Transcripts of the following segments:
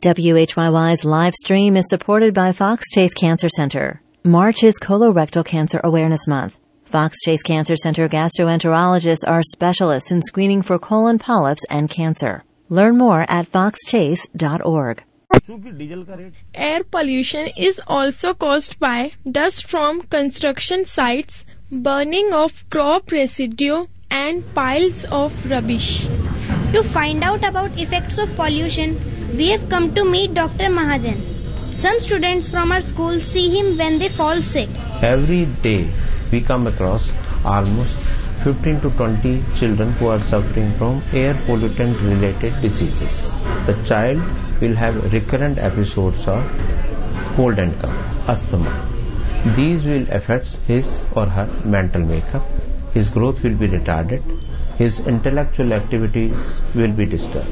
WHYY's live stream is supported by Fox Chase Cancer Center. March is Colorectal Cancer Awareness Month. Fox Chase Cancer Center gastroenterologists are specialists in screening for colon polyps and cancer. Learn more at foxchase.org. Air pollution is also caused by dust from construction sites, burning of crop residue, and piles of rubbish. To find out about effects of pollution, we have come to meet Dr. Mahajan. Some students from our school see him when they fall sick. Every day we come across almost 15 to 20 children who are suffering from air pollutant related diseases. The child will have recurrent episodes of cold and cough, asthma. These will affect his or her mental makeup. His growth will be retarded. His intellectual activities will be disturbed.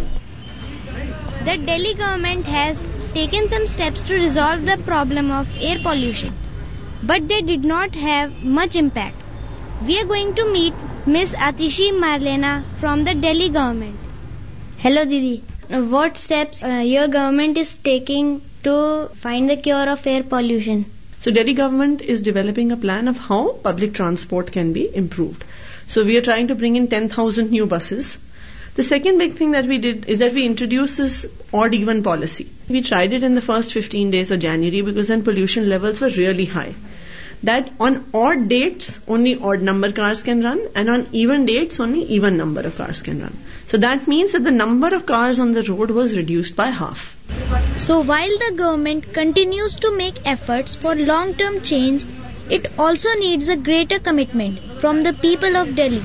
The Delhi government has taken some steps to resolve the problem of air pollution, but they did not have much impact. We are going to meet Miss Atishi Marlena from the Delhi government. Hello Didi. What steps your government is taking to find the cure of air pollution? So Delhi government is developing a plan of how public transport can be improved. So we are trying to bring in 10,000 new buses. The second big thing that we did is that we introduced this odd-even policy. We tried it in the first 15 days of January because then pollution levels were really high. That on odd dates, only odd number cars can run, and on even dates, only even number of cars can run. So that means that the number of cars on the road was reduced by half. So while the government continues to make efforts for long-term change, it also needs a greater commitment from the people of Delhi.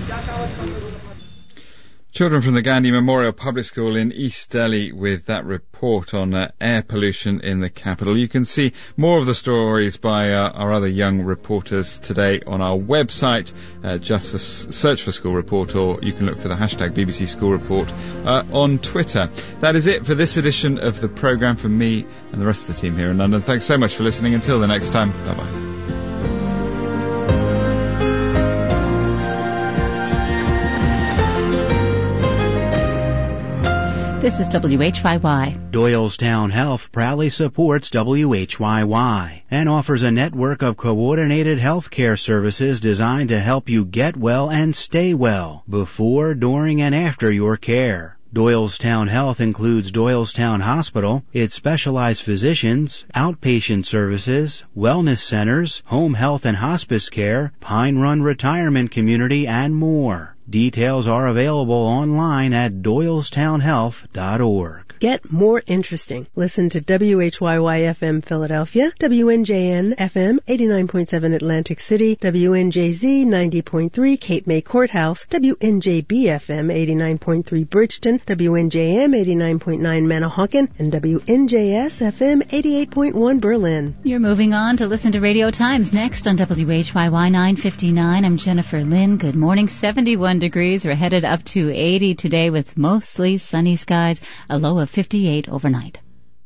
Children from the Gandhi Memorial Public School in East Delhi with that report on air pollution in the capital. You can see more of the stories by our other young reporters today on our website. Just search for School Report, or you can look for the hashtag BBC School Report on Twitter. That is it for this edition of the programme from me and the rest of the team here in London. Thanks so much for listening. Until the next time, bye-bye. This is WHYY. Doylestown Health proudly supports WHYY and offers a network of coordinated health care services designed to help you get well and stay well before, during, and after your care. Doylestown Health includes Doylestown Hospital, its specialized physicians, outpatient services, wellness centers, home health and hospice care, Pine Run Retirement Community, and more. Details are available online at doylestownhealth.org. Get more interesting. Listen to WHYY-FM Philadelphia, WNJN FM 89.7 Atlantic City, WNJZ 90.3 Cape May Courthouse, WNJB FM 89.3 Bridgeton, WNJM 89.9 Manahawkin, and WNJS FM 88.1 Berlin. You're moving on to listen to Radio Times next on WHYY 959. I'm Jennifer Lynn. Good morning. 71 degrees. We're headed up to 80 today with mostly sunny skies, a low of 58 overnight.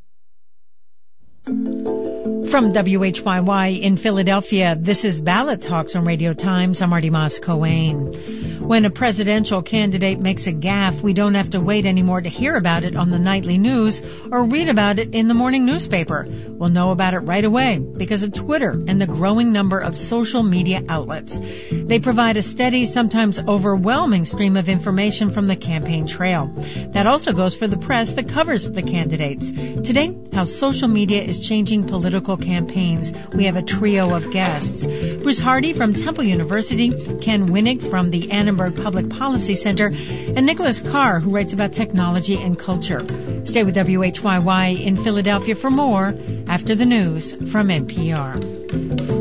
From WHYY in Philadelphia, this is Ballot Talks on Radio Times. I'm Marty Moss-Coane. When a presidential candidate makes a gaffe, we don't have to wait anymore to hear about it on the nightly news or read about it in the morning newspaper. We'll know about it right away because of Twitter and the growing number of social media outlets. They provide a steady, sometimes overwhelming stream of information from the campaign trail. That also goes for the press that covers the candidates. Today, how social media is changing political campaigns. We have a trio of guests. Bruce Hardy from Temple University, Ken Winnig from the Annenberg Public Policy Center, and Nicholas Carr, who writes about technology and culture. Stay with WHYY in Philadelphia for more after the news from NPR.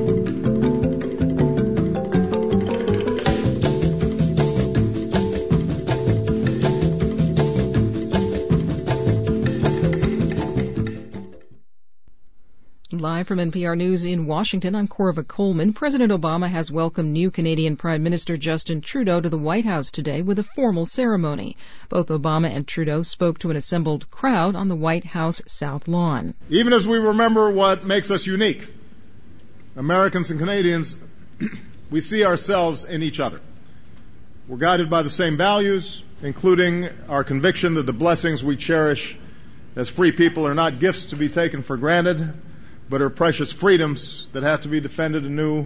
Live from NPR News in Washington, I'm Corva Coleman. President Obama has welcomed new Canadian Prime Minister Justin Trudeau to the White House today with a formal ceremony. Both Obama and Trudeau spoke to an assembled crowd on the White House South Lawn. Even as we remember what makes us unique, Americans and Canadians, we see ourselves in each other. We're guided by the same values, including our conviction that the blessings we cherish as free people are not gifts to be taken for granted, but are precious freedoms that have to be defended anew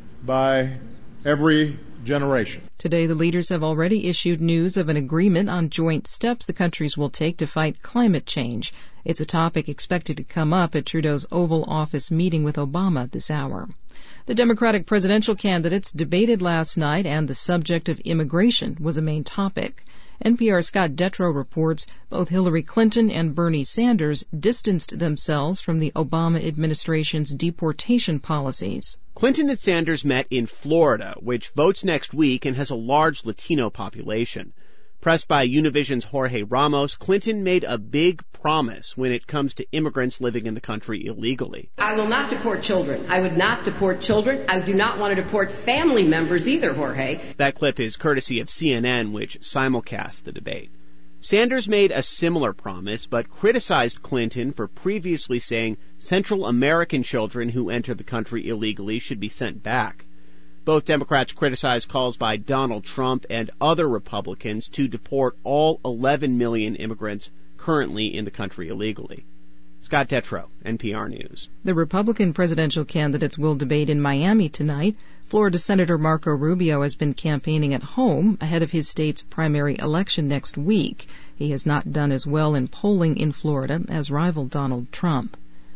by every generation. Today, the leaders have already issued news of an agreement on joint steps the countries will take to fight climate change. It's a topic expected to come up at Trudeau's Oval Office meeting with Obama this hour. The Democratic presidential candidates debated last night, and the subject of immigration was a main topic. NPR's Scott Detrow reports both Hillary Clinton and Bernie Sanders distanced themselves from the Obama administration's deportation policies. Clinton and Sanders met in Florida, which votes next week and has a large Latino population. Pressed by Univision's Jorge Ramos, Clinton made a big promise when it comes to immigrants living in the country illegally. I will not deport children. I would not deport children. I do not want to deport family members either, Jorge. That clip is courtesy of CNN, which simulcast the debate. Sanders made a similar promise, but criticized Clinton for previously saying Central American children who enter the country illegally should be sent back. Both Democrats criticized calls by Donald Trump and other Republicans to deport all 11 million immigrants currently in the country illegally. Scott Detrow, NPR News. The Republican presidential candidates will debate in Miami tonight. Florida Senator Marco Rubio has been campaigning at home ahead of his state's primary election next week. He has not done as well in polling in Florida as rival Donald Trump.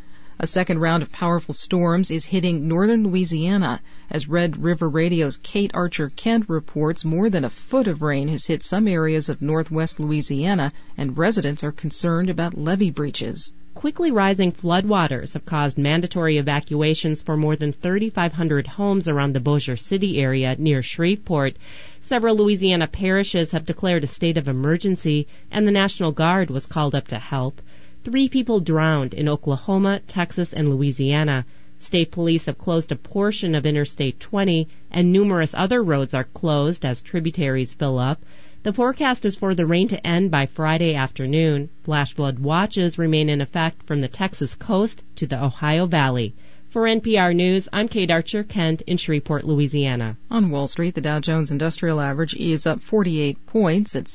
A second round of powerful storms is hitting northern Louisiana. As Red River Radio's Kate Archer-Kent reports, more than a foot of rain has hit some areas of northwest Louisiana, and residents are concerned about levee breaches. Quickly rising floodwaters have caused mandatory evacuations for more than 3,500 homes around the Bossier City area near Shreveport. Several Louisiana parishes have declared a state of emergency, and the National Guard was called up to help. 3 people drowned in Oklahoma, Texas, and Louisiana. State police have closed a portion of Interstate 20, and numerous other roads are closed as tributaries fill up. The forecast is for the rain to end by Friday afternoon. Flash flood watches remain in effect from the Texas coast to the Ohio Valley. For NPR News, I'm Kate Archer-Kent in Shreveport, Louisiana. On Wall Street, the Dow Jones Industrial Average is up 48 points at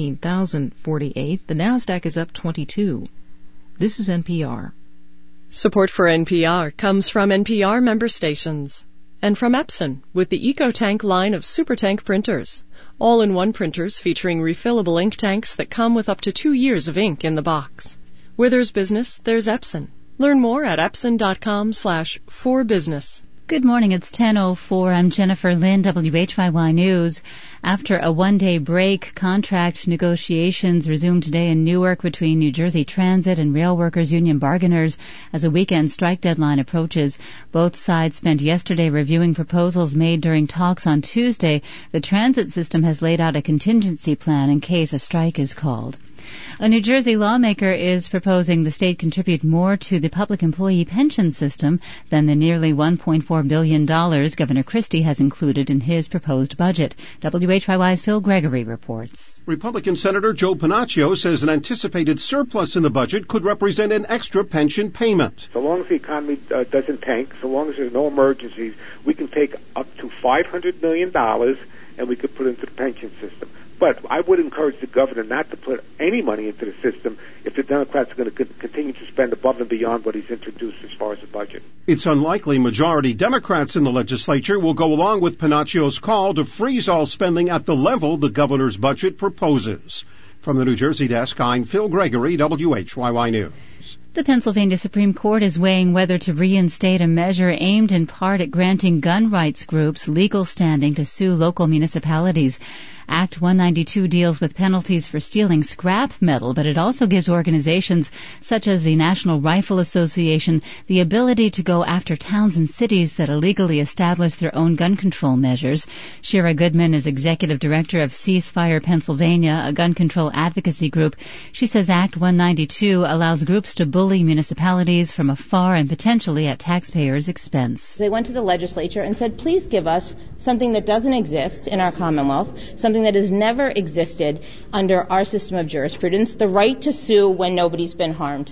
17,048. The Nasdaq is up 22. This is NPR. Support for NPR comes from NPR member stations and from Epson with the EcoTank line of SuperTank printers. All-in-one printers featuring refillable ink tanks that come with up to 2 years of ink in the box. Where there's business, there's Epson. Learn more at epson.com/forbusiness. Good morning. It's 10:04. I'm Jennifer Lynn, WHYY News. After a one-day break, contract negotiations resumed today in Newark between New Jersey Transit and Rail Workers Union bargainers as a weekend strike deadline approaches. Both sides spent yesterday reviewing proposals made during talks on Tuesday. The transit system has laid out a contingency plan in case a strike is called. A New Jersey lawmaker is proposing the state contribute more to the public employee pension system than the nearly $1.4 billion Governor Christie has included in his proposed budget. WHYY's Phil Gregory reports. Republican Senator Joe Panaccio says an anticipated surplus in the budget could represent an extra pension payment. So long as the economy doesn't tank, so long as there's no emergencies, we can take up to $500 million and we could put it into the pension system. But I would encourage the governor not to put any money into the system if the Democrats are going to continue to spend above and beyond what he's introduced as far as the budget. It's unlikely majority Democrats in the legislature will go along with Panaccio's call to freeze all spending at the level the governor's budget proposes. From the New Jersey desk, I'm Phil Gregory, WHYY News. The Pennsylvania Supreme Court is weighing whether to reinstate a measure aimed in part at granting gun rights groups legal standing to sue local municipalities. Act 192 deals with penalties for stealing scrap metal, but it also gives organizations such as the National Rifle Association the ability to go after towns and cities that illegally establish their own gun control measures. Shira Goodman is executive director of Ceasefire Pennsylvania, a gun control advocacy group. She says Act 192 allows groups to bully municipalities from afar and potentially at taxpayers' expense. They went to the legislature and said, please give us something that doesn't exist in our Commonwealth, something that has never existed under our system of jurisprudence, the right to sue when nobody's been harmed.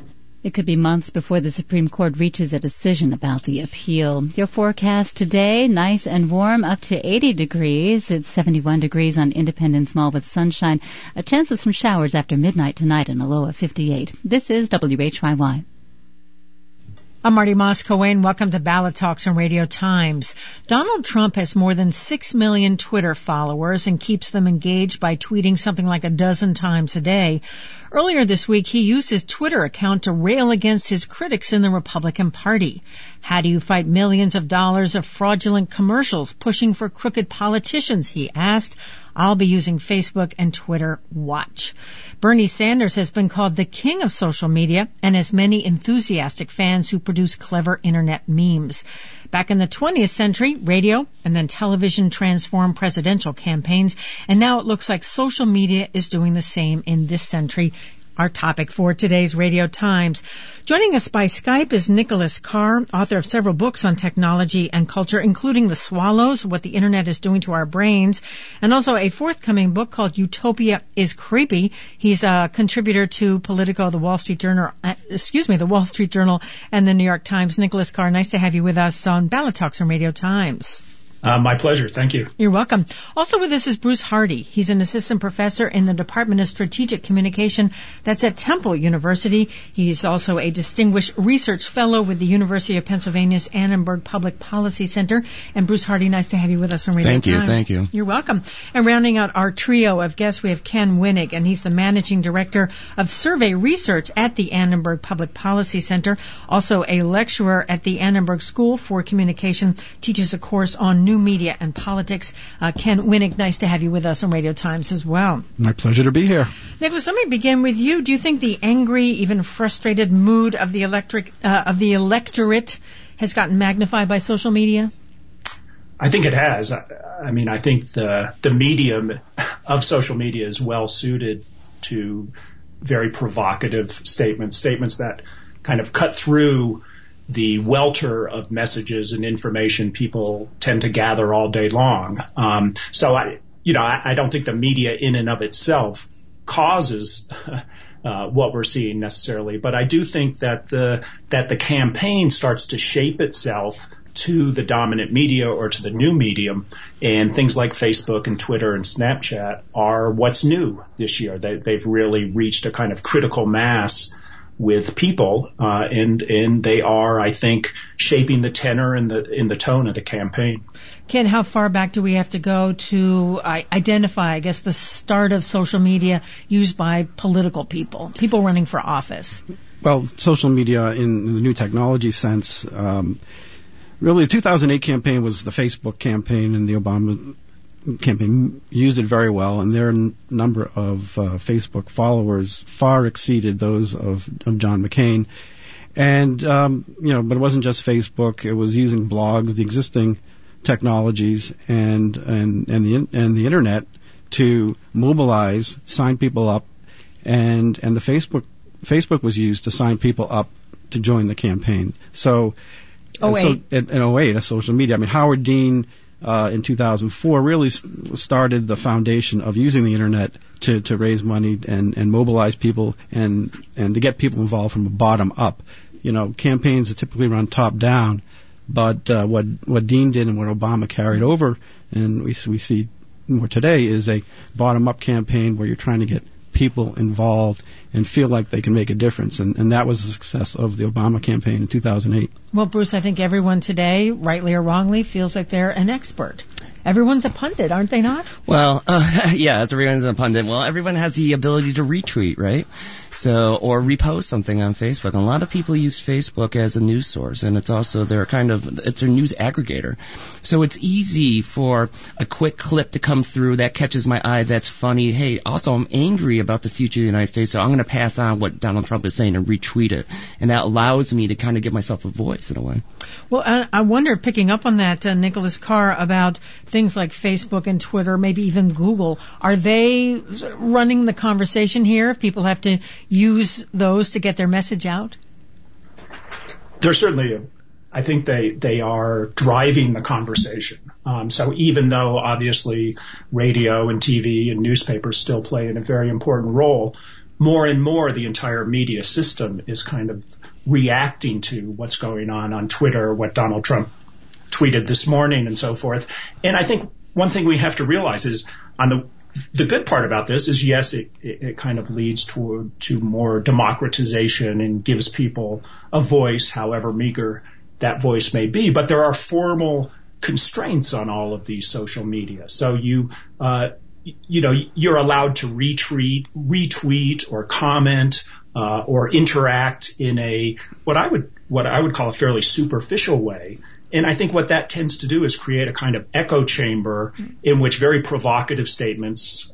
It could be months before the Supreme Court reaches a decision about the appeal. Your forecast today, nice and warm, up to 80 degrees. It's 71 degrees on Independence Mall with sunshine. A chance of some showers after midnight tonight and a low of 58. This is WHYY. I'm Marty Moss-Coane. Welcome to Ballot Talks on Radio Times. Donald Trump has more than 6 million Twitter followers and keeps them engaged by tweeting something like a dozen times a day. Earlier this week, he used his Twitter account to rail against his critics in the Republican Party. How do you fight millions of dollars of fraudulent commercials pushing for crooked politicians, he asked. I'll be using Facebook and Twitter. Watch. Bernie Sanders has been called the king of social media and has many enthusiastic fans who produce clever internet memes. Back in the 20th century, radio and then television transformed presidential campaigns, and now it looks like social media is doing the same in this century. Our topic for today's Radio Times. Joining us by Skype is Nicholas Carr, author of several books on technology and culture, including The Swallows, What the Internet is Doing to Our Brains, and also a forthcoming book called Utopia is Creepy. He's a contributor to Politico, the Wall Street Journal, the Wall Street Journal and the New York Times. Nicholas Carr, nice to have you with us on Ballot Talks on Radio Times. My pleasure. Thank you. You're welcome. Also with us is Bruce Hardy. He's an assistant professor in the Department of Strategic Communication that's at Temple University. He's also a distinguished research fellow with the University of Pennsylvania's Annenberg Public Policy Center. And Bruce Hardy, nice to have you with us on Radio Times. Thank you. You're welcome. And rounding out our trio of guests, we have Ken Winnig, and he's the managing director of survey research at the Annenberg Public Policy Center. Also a lecturer at the Annenberg School for Communication, teaches a course on new media and politics. Ken Winnig, nice to have you with us on Radio Times as well. My pleasure to be here. Nicholas, let me begin with you. Do you think the angry, even frustrated mood of the electorate has gotten magnified by social media? I think it has. I mean, I think the medium of social media is well suited to very provocative statements that kind of cut through the welter of messages and information people tend to gather all day long. So I don't think the media in and of itself causes what we're seeing necessarily, but I do think that the campaign starts to shape itself to the dominant media or to the new medium, and things like Facebook and Twitter and Snapchat are what's new this year. They've really reached a kind of critical mass with people, and they are, I think, shaping the tenor and the tone of the campaign. Ken, how far back do we have to go to identify, I guess, the start of social media used by political people running for office? Well, social media in the new technology sense, really the 2008 campaign was the Facebook campaign, and the Obama campaign used it very well, and their number of Facebook followers far exceeded those of John McCain. And but it wasn't just Facebook; it was using blogs, the existing technologies, and the internet to mobilize, sign people up, and the Facebook was used to sign people up to join the campaign. So, in 08, social media. I mean, Howard Dean in 2004 really started the foundation of using the internet to raise money and mobilize people and to get people involved from the bottom up. Campaigns are typically run top down, but what Dean did and what Obama carried over, and we see more today, is a bottom up campaign where you're trying to get people involved and feel like they can make a difference. And that was the success of the Obama campaign in 2008. Well, Bruce, I think everyone today, rightly or wrongly, feels like they're an expert. Everyone's a pundit, aren't they not? Well, yeah, everyone's a pundit. Well, everyone has the ability to retweet, right? Or repost something on Facebook. And a lot of people use Facebook as a news source, and it's also it's their news aggregator. So it's easy for a quick clip to come through that catches my eye, that's funny. Hey, also I'm angry about the future of the United States, so I'm going to pass on what Donald Trump is saying and retweet it. And that allows me to kind of give myself a voice in a way. Well, I wonder, picking up on that, Nicholas Carr, about things like Facebook and Twitter, maybe even Google, are they running the conversation here if people have to use those to get their message out? They're certainly, I think they are driving the conversation. So even though obviously radio and TV and newspapers still play a very important role, more and more the entire media system is kind of reacting to what's going on Twitter, what Donald Trump tweeted this morning and so forth. And I think one thing we have to realize is on the good part about this is, yes, it kind of leads to more democratization and gives people a voice, however meager that voice may be. But there are formal constraints on all of these social media. So you're allowed to retweet or comment or interact in what I would call a fairly superficial way. And I think what that tends to do is create a kind of echo chamber in which very provocative statements,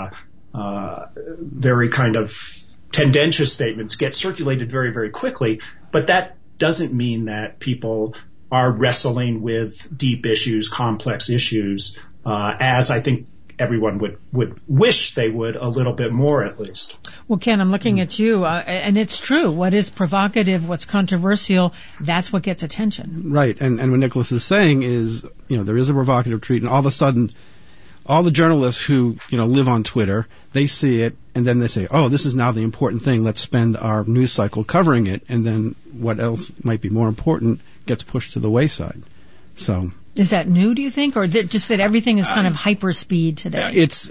very kind of tendentious statements get circulated very, very quickly. But that doesn't mean that people are wrestling with deep issues, complex issues, as I think everyone would wish they would a little bit more, at least. Well, Ken, I'm looking at you, and it's true. What is provocative, what's controversial, that's what gets attention. Right, and what Nicholas is saying is, there is a provocative tweet, and all of a sudden, all the journalists who, live on Twitter, they see it, and then they say, oh, this is now the important thing, let's spend our news cycle covering it, and then what else might be more important gets pushed to the wayside. So... Is that new, do you think, or just that everything is kind of hyper speed today? It's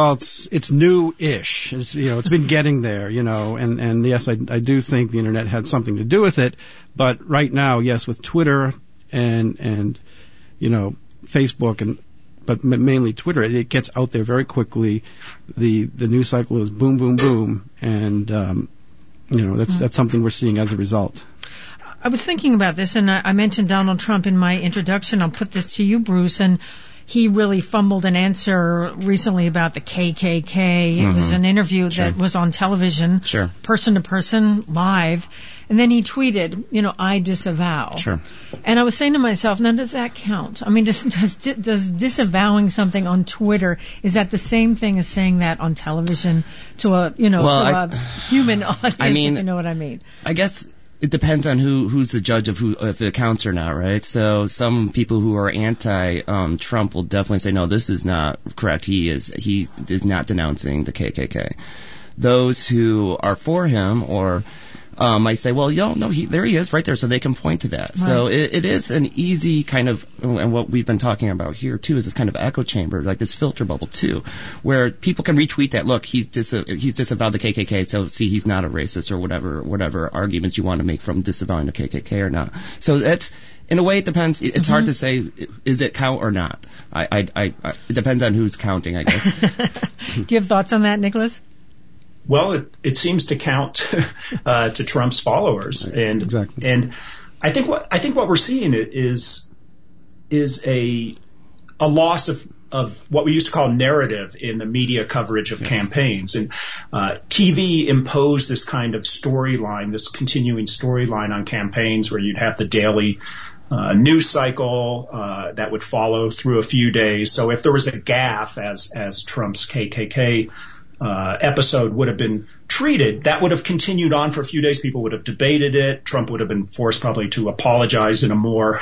new-ish. It's been getting there, and yes, I do think the internet had something to do with it, but right now, yes, with Twitter and Facebook but mainly Twitter, it gets out there very quickly. The news cycle is boom, boom, boom, and that's something we're seeing as a result. I was thinking about this, and I mentioned Donald Trump in my introduction. I'll put this to you, Bruce, and he really fumbled an answer recently about the KKK. Mm-hmm. It was an interview that was on television, person to person, live, and then he tweeted, I disavow. Sure. And I was saying to myself, now does that count? I mean, does disavowing something on Twitter, is that the same thing as saying that on television to a human audience? I mean, if you know what I mean. I guess it depends on who's the judge of if it counts or not, right? So some people who are anti-Trump will definitely say, no, this is not correct. He is not denouncing the KKK. Those who are for him or might say, well, there he is right there, so they can point to that. Right. So it is an easy kind of, and what we've been talking about here too is this kind of echo chamber, like this filter bubble too, where people can retweet that. Look, he's disavowed the KKK, so see, he's not a racist or whatever argument you want to make from disavowing the KKK or not. So that's, in a way, it depends. It's hard to say, is it count or not? It depends on who's counting, I guess. Do you have thoughts on that, Nicholas? Well, it seems to count to Trump's followers, and exactly. And I think what we're seeing is a loss of what we used to call narrative in the media coverage of campaigns, and TV imposed this kind of storyline, this continuing storyline on campaigns, where you'd have the daily news cycle that would follow through a few days. So if there was a gaffe, as Trump's KKK episode would have been treated, that would have continued on for a few days. People would have debated it. Trump would have been forced probably to apologize in a more,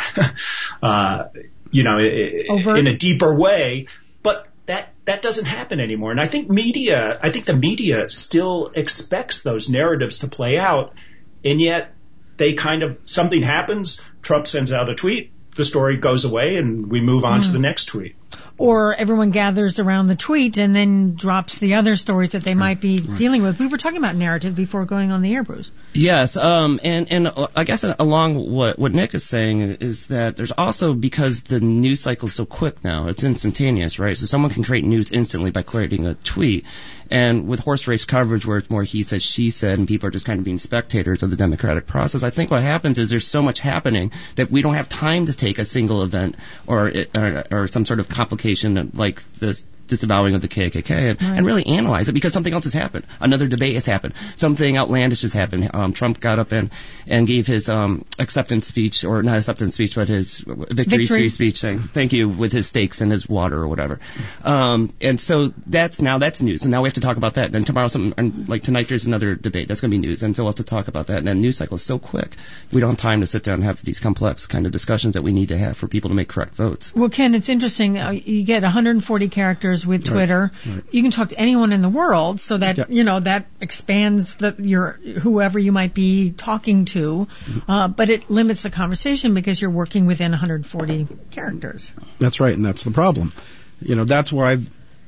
in a deeper way. But that doesn't happen anymore. And I think the media still expects those narratives to play out. And yet something happens, Trump sends out a tweet, the story goes away, and we move on to the next tweet. Or everyone gathers around the tweet and then drops the other stories that they might be dealing with. We were talking about narrative before going on the air, Bruce. Yes, and I guess along what Nick is saying is that there's also, because the news cycle is so quick now, it's instantaneous, right? So someone can create news instantly by creating a tweet. And with horse race coverage, where it's more he said, she said, and people are just kind of being spectators of the democratic process, I think what happens is there's so much happening that we don't have time to take a single event or some sort of complication like this disavowing of the KKK and really analyze it, because something else has happened. Another debate has happened. Something outlandish has happened. Trump got up and gave his acceptance speech, or not acceptance speech, but his victory speech, saying thank you with his steaks and his water or whatever. And so that's news. And now we have to talk about that. Then tomorrow, like tonight, there's another debate. That's going to be news. And so we'll have to talk about that. And then news cycle is so quick. We don't have time to sit down and have these complex kind of discussions that we need to have for people to make correct votes. Well, Ken, it's interesting. You get 140 characters characters with Twitter. Right. You can talk to anyone in the world, so that that expands whoever you might be talking to, but it limits the conversation because you're working within 140 characters. That's right, and that's the problem. That's why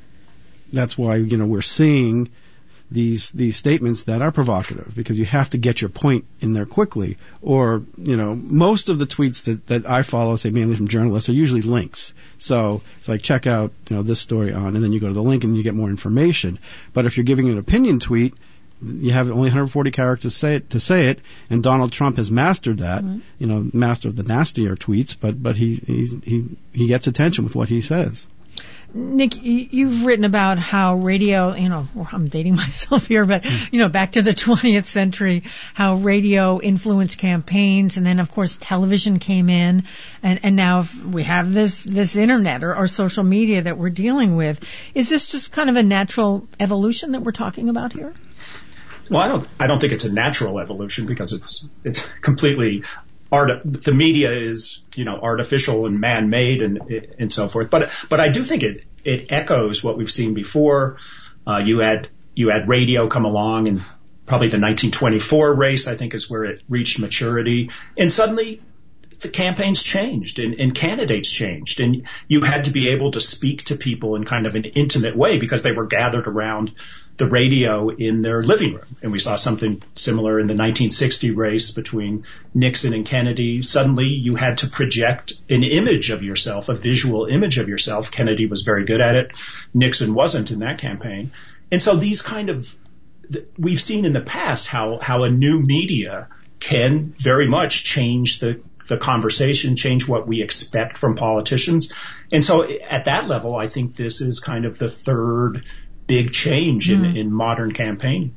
we're seeing these statements that are provocative, because you have to get your point in there quickly. Or, most of the tweets that I follow, say mainly from journalists, are usually links. So it's like, check out, this story on, and then you go to the link and you get more information. But if you're giving an opinion tweet, you have only 140 characters to say it, and Donald Trump has mastered that, master of the nastier tweets, but he gets attention with what he says. Nick, you've written about how radio, I'm dating myself here, but, back to the 20th century, how radio influenced campaigns, and then, of course, television came in, and now we have this internet or social media that we're dealing with. Is this just kind of a natural evolution that we're talking about here? Well, I don't think it's a natural evolution, because it's completely the media is, artificial and man-made and so forth. But I do think it echoes what we've seen before. You had radio come along, and probably the 1924 race, I think, is where it reached maturity. And suddenly the campaigns changed and candidates changed. And you had to be able to speak to people in kind of an intimate way, because they were gathered around the radio in their living room. And we saw something similar in the 1960 race between Nixon and Kennedy. Suddenly you had to project an image of yourself, a visual image of yourself. Kennedy was very good at it. Nixon wasn't in that campaign. And so these we've seen in the past how a new media can very much change the conversation, change what we expect from politicians. And so at that level, I think this is kind of the third big change in modern campaigning.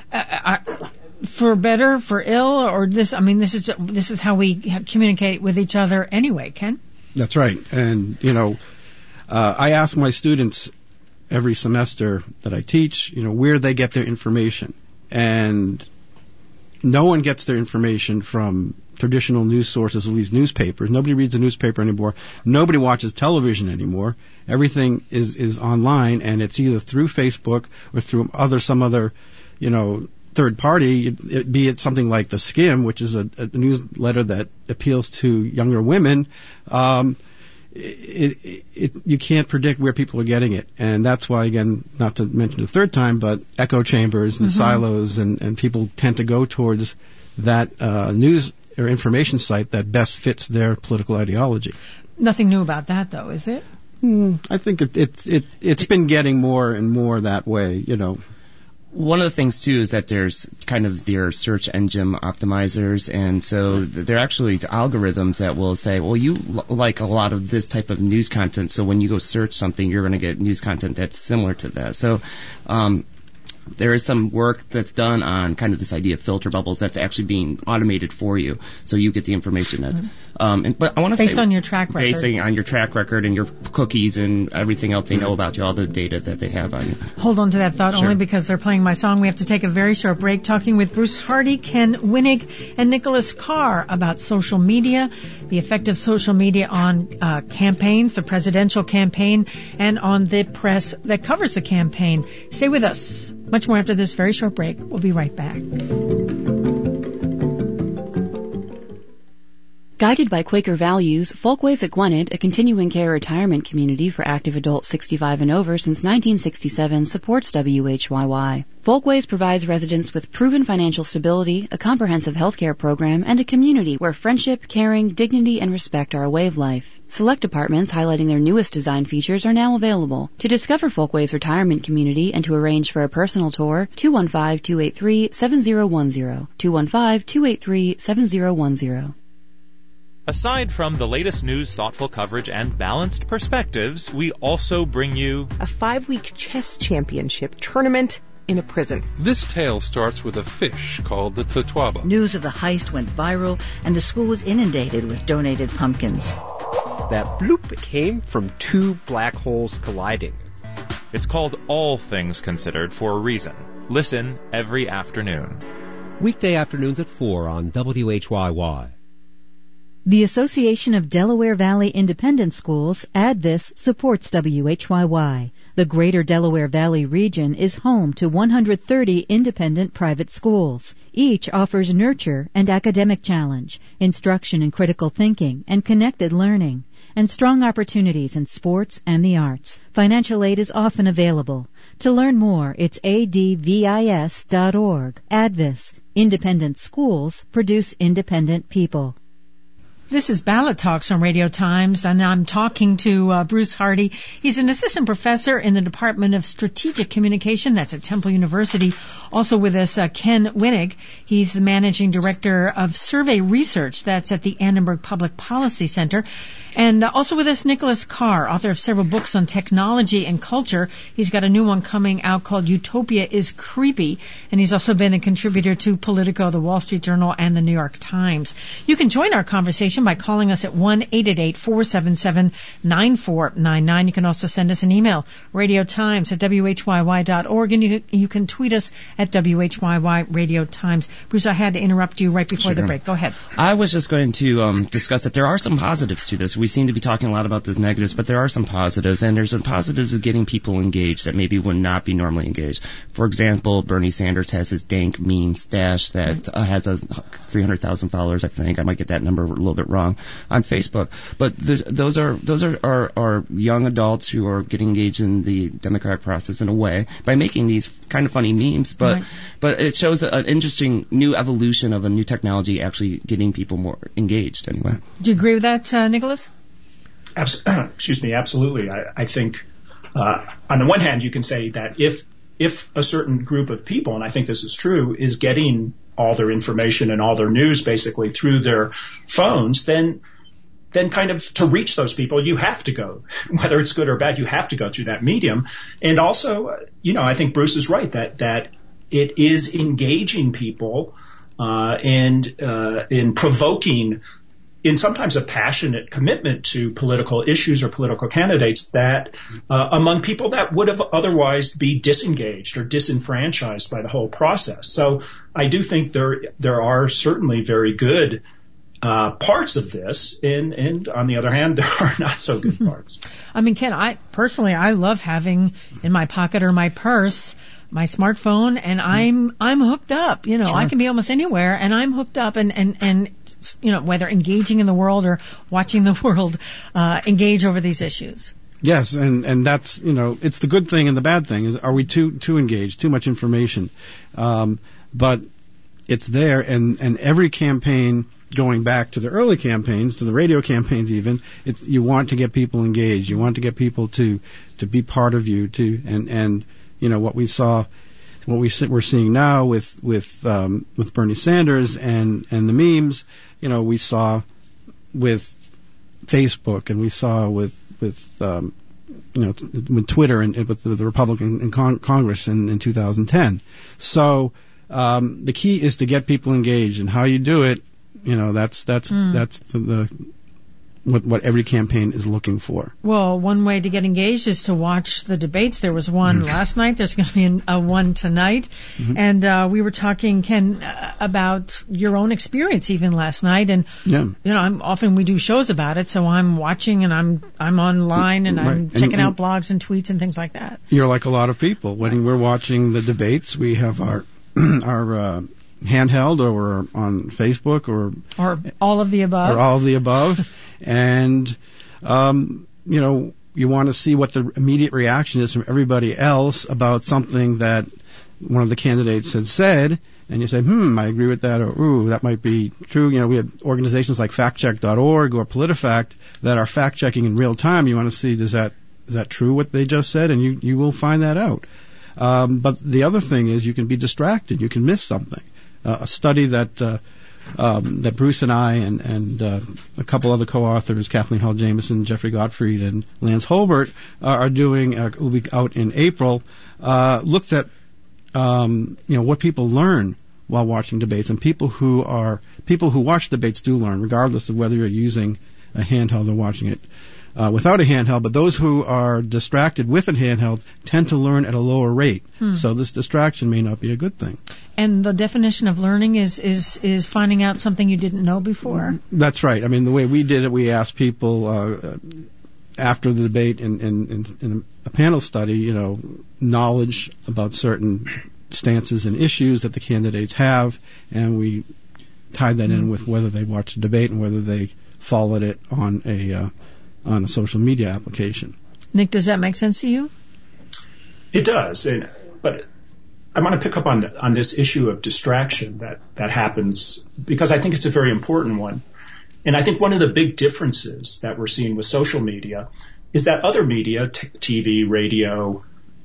For better, for ill, or this is how we communicate with each other anyway, Ken? That's right. And, I ask my students every semester that I teach, where they get their information. And no one gets their information from traditional news sources, at least newspapers. Nobody reads a newspaper anymore. Nobody watches television anymore. Everything is online, and it's either through Facebook or through some other, third party, be it something like The Skim, which is a newsletter that appeals to younger women. You can't predict where people are getting it. And that's why, again, not to mention the third time, but echo chambers and silos, and people tend to go towards that news or information site that best fits their political ideology. Nothing new about that, though, is it? I think it's been getting more and more that way, One of the things, too, is that there's kind of their search engine optimizers, and so there are actually algorithms that will say, well, you like a lot of this type of news content, so when you go search something, you're going to get news content that's similar to that. So there is some work that's done on kind of this idea of filter bubbles that's actually being automated for you, so you get the information that's. But I want to say, based on your track record, based on your track record and your cookies and everything else they know about you, all the data that they have on you. Hold on to that thought, only because they're playing my song. We have to take a very short break, talking with Bruce Hardy, Ken Winnig, and Nicholas Carr about social media, the effect of social media on campaigns, the presidential campaign, and on the press that covers the campaign. Stay with us. Much more after this very short break. We'll be right back. Guided by Quaker values, Folkways at Gwinnett, a continuing care retirement community for active adults 65 and over since 1967, supports WHYY. Folkways provides residents with proven financial stability, a comprehensive healthcare program, and a community where friendship, caring, dignity, and respect are a way of life. Select apartments highlighting their newest design features are now available. To discover Folkways Retirement Community and to arrange for a personal tour, 215-283-7010. 215-283-7010. Aside from the latest news, thoughtful coverage, and balanced perspectives, we also bring you a 5-week chess championship tournament in a prison. This tale starts with a fish called the Tlatoaba. News of the heist went viral, and the school was inundated with donated pumpkins. That bloop came from 2 black holes colliding. It's called All Things Considered for a reason. Listen every afternoon. Weekday afternoons at 4 on WHYY. The Association of Delaware Valley Independent Schools, ADVIS, supports WHYY. The Greater Delaware Valley region is home to 130 independent private schools. Each offers nurture and academic challenge, instruction in critical thinking and connected learning, and strong opportunities in sports and the arts. Financial aid is often available. To learn more, it's advis.org. ADVIS. Independent schools produce independent people. This is Ballot Talks on Radio Times, and I'm talking to Bruce Hardy. He's an assistant professor in the Department of Strategic Communication. That's at Temple University. Also with us, Ken Winnig. He's the managing director of Survey Research. That's at the Annenberg Public Policy Center. And also with us, Nicholas Carr, author of several books on technology and culture. He's got a new one coming out called Utopia is Creepy. And he's also been a contributor to Politico, the Wall Street Journal, and the New York Times. You can join our conversation by calling us at 1-888-477-9499. You can also send us an email, radiotimes@whyy.org, and you can tweet us at WHYY Radio Times. Bruce, I had to interrupt you right before the break. Go ahead. I was just going to discuss that there are some positives to this. We seem to be talking a lot about the negatives, but there are some positives, and there's some positives of getting people engaged that maybe would not be normally engaged. For example, Bernie Sanders has his dank meme stash that has 300,000 followers, I think. I might get that number a little bit wrong on Facebook. But those are young adults who are getting engaged in the democratic process in a way by making these kind of funny memes. But it shows an interesting new evolution of a new technology actually getting people more engaged anyway. Do you agree with that, Nicholas? Excuse me, absolutely. I think on the one hand you can say that if a certain group of people, and I think this is true, is getting all their information and all their news basically through their phones, then kind of to reach those people, you have to go, whether it's good or bad, you have to go through that medium. And also, I think Bruce is right that it is engaging people and in provoking in sometimes a passionate commitment to political issues or political candidates that among people that would have otherwise be disengaged or disenfranchised by the whole process. So I do think there are certainly very good parts of this, and on the other hand, there are not so good parts. I mean, Ken, I love having in my pocket or my purse my smartphone, and I'm hooked up. Sure. I can be almost anywhere, and I'm hooked up, and whether engaging in the world or watching the world engage over these issues. Yes, and that's, it's the good thing and the bad thing is, are we too engaged, too much information? But it's there, and every campaign, going back to the early campaigns, to the radio campaigns even, you want to get people engaged. You want to get people to be part of you, and what we're seeing now with Bernie Sanders and the memes, we saw with Facebook, and we saw with Twitter and with the Republican in Congress in 2010. So the key is to get people engaged, and how you do it, that's what every campaign is looking for. Well, one way to get engaged is to watch the debates. There was one last night. There's going to be a one tonight. Mm-hmm. And we were talking, Ken, about your own experience even last night. And, often we do shows about it, so I'm watching and I'm online and I'm checking out blogs and tweets and things like that. You're like a lot of people. When we're watching the debates, we have our handheld, or we're on Facebook, or all of the above. And you want to see what the immediate reaction is from everybody else about something that one of the candidates had said, and you say, I agree with that, or ooh, that might be true. We have organizations like factcheck.org or PolitiFact that are fact checking in real time. You want to see, is that true what they just said, and you will find that out. But the other thing is, you can be distracted, you can miss something. A study that Bruce and I and a couple other co-authors, Kathleen Hall Jameson, Jeffrey Gottfried, and Lance Holbert, are doing, will be out in April, looked at what people learn while watching debates, and people who watch debates do learn, regardless of whether you're using a handheld or watching it without a handheld, but those who are distracted with a handheld tend to learn at a lower rate. So this distraction may not be a good thing. And the definition of learning is finding out something you didn't know before? That's right. I mean, the way we did it, we asked people after the debate in a panel study, knowledge about certain stances and issues that the candidates have, and we tied that in with whether they watched the debate and whether they followed it on a social media application. Nick, does that make sense to you? It does, but I want to pick up on this issue of distraction that happens, because I think it's a very important one. And I think one of the big differences that we're seeing with social media is that other media, TV, radio,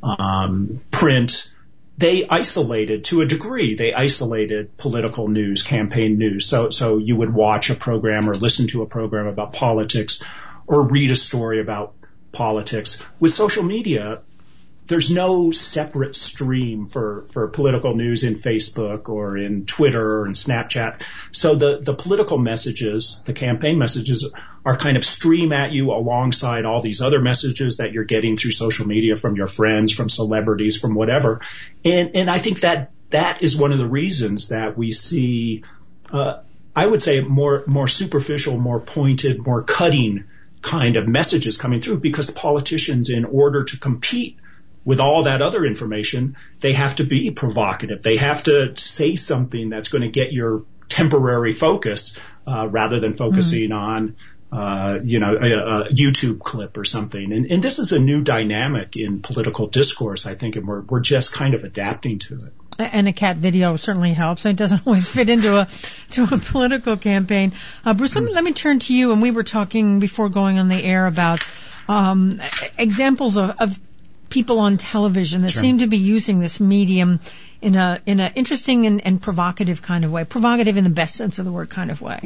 print, they isolated to a degree. They isolated political news, campaign news. So you would watch a program or listen to a program about politics or read a story about politics. With social media, there's no separate stream for political news in Facebook or in Twitter and Snapchat. So the political messages, the campaign messages, are kind of stream at you alongside all these other messages that you're getting through social media from your friends, from celebrities, from whatever. And I think that is one of the reasons that we see, I would say, more superficial, more pointed, more cutting kind of messages coming through, because politicians, in order to compete with all that other information, they have to be provocative. They have to say something that's going to get your temporary focus, rather than focusing on, a YouTube clip or something. And this is a new dynamic in political discourse, I think, and we're just kind of adapting to it. And a cat video certainly helps. It doesn't always fit into a political campaign. Bruce, let me turn to you. And we were talking before going on the air about examples of people on television that seem to be using this medium in a interesting and provocative kind of way. Provocative in the best sense of the word kind of way.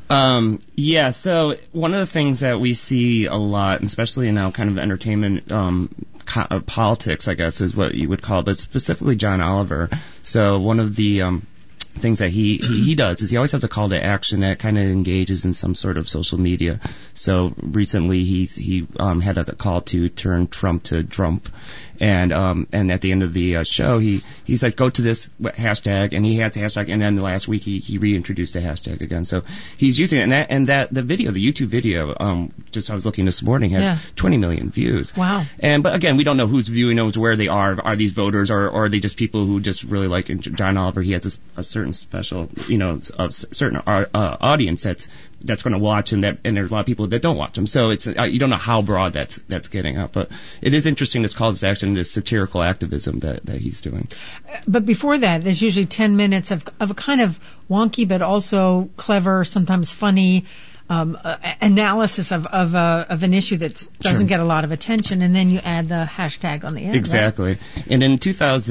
So one of the things that we see a lot, especially in now kind of entertainment, politics, I guess is what you would call it, but specifically John Oliver. So one of the things that he does is he always has a call to action that kind of engages in some sort of social media. So recently he had a call to turn Trump to Drump. And at the end of the show, he's like, go to this hashtag, and he has a hashtag, and then the last week he reintroduced the hashtag again. So he's using it, and that the video, the YouTube video, just I was looking this morning, had 20 million views. Wow. But again, we don't know who's viewing, knows where they are. Are these voters, or are they just people who just really like John Oliver? He has a certain special, a certain audience that's going to watch him, and there's a lot of people that don't watch him. So it's you don't know how broad that's getting up, but it is interesting. This call to action, this satirical activism that he's doing. But before that, there's usually 10 minutes of a kind of wonky but also clever, sometimes funny analysis of an issue that doesn't get a lot of attention, and then you add the hashtag on the end. Exactly. Right? And in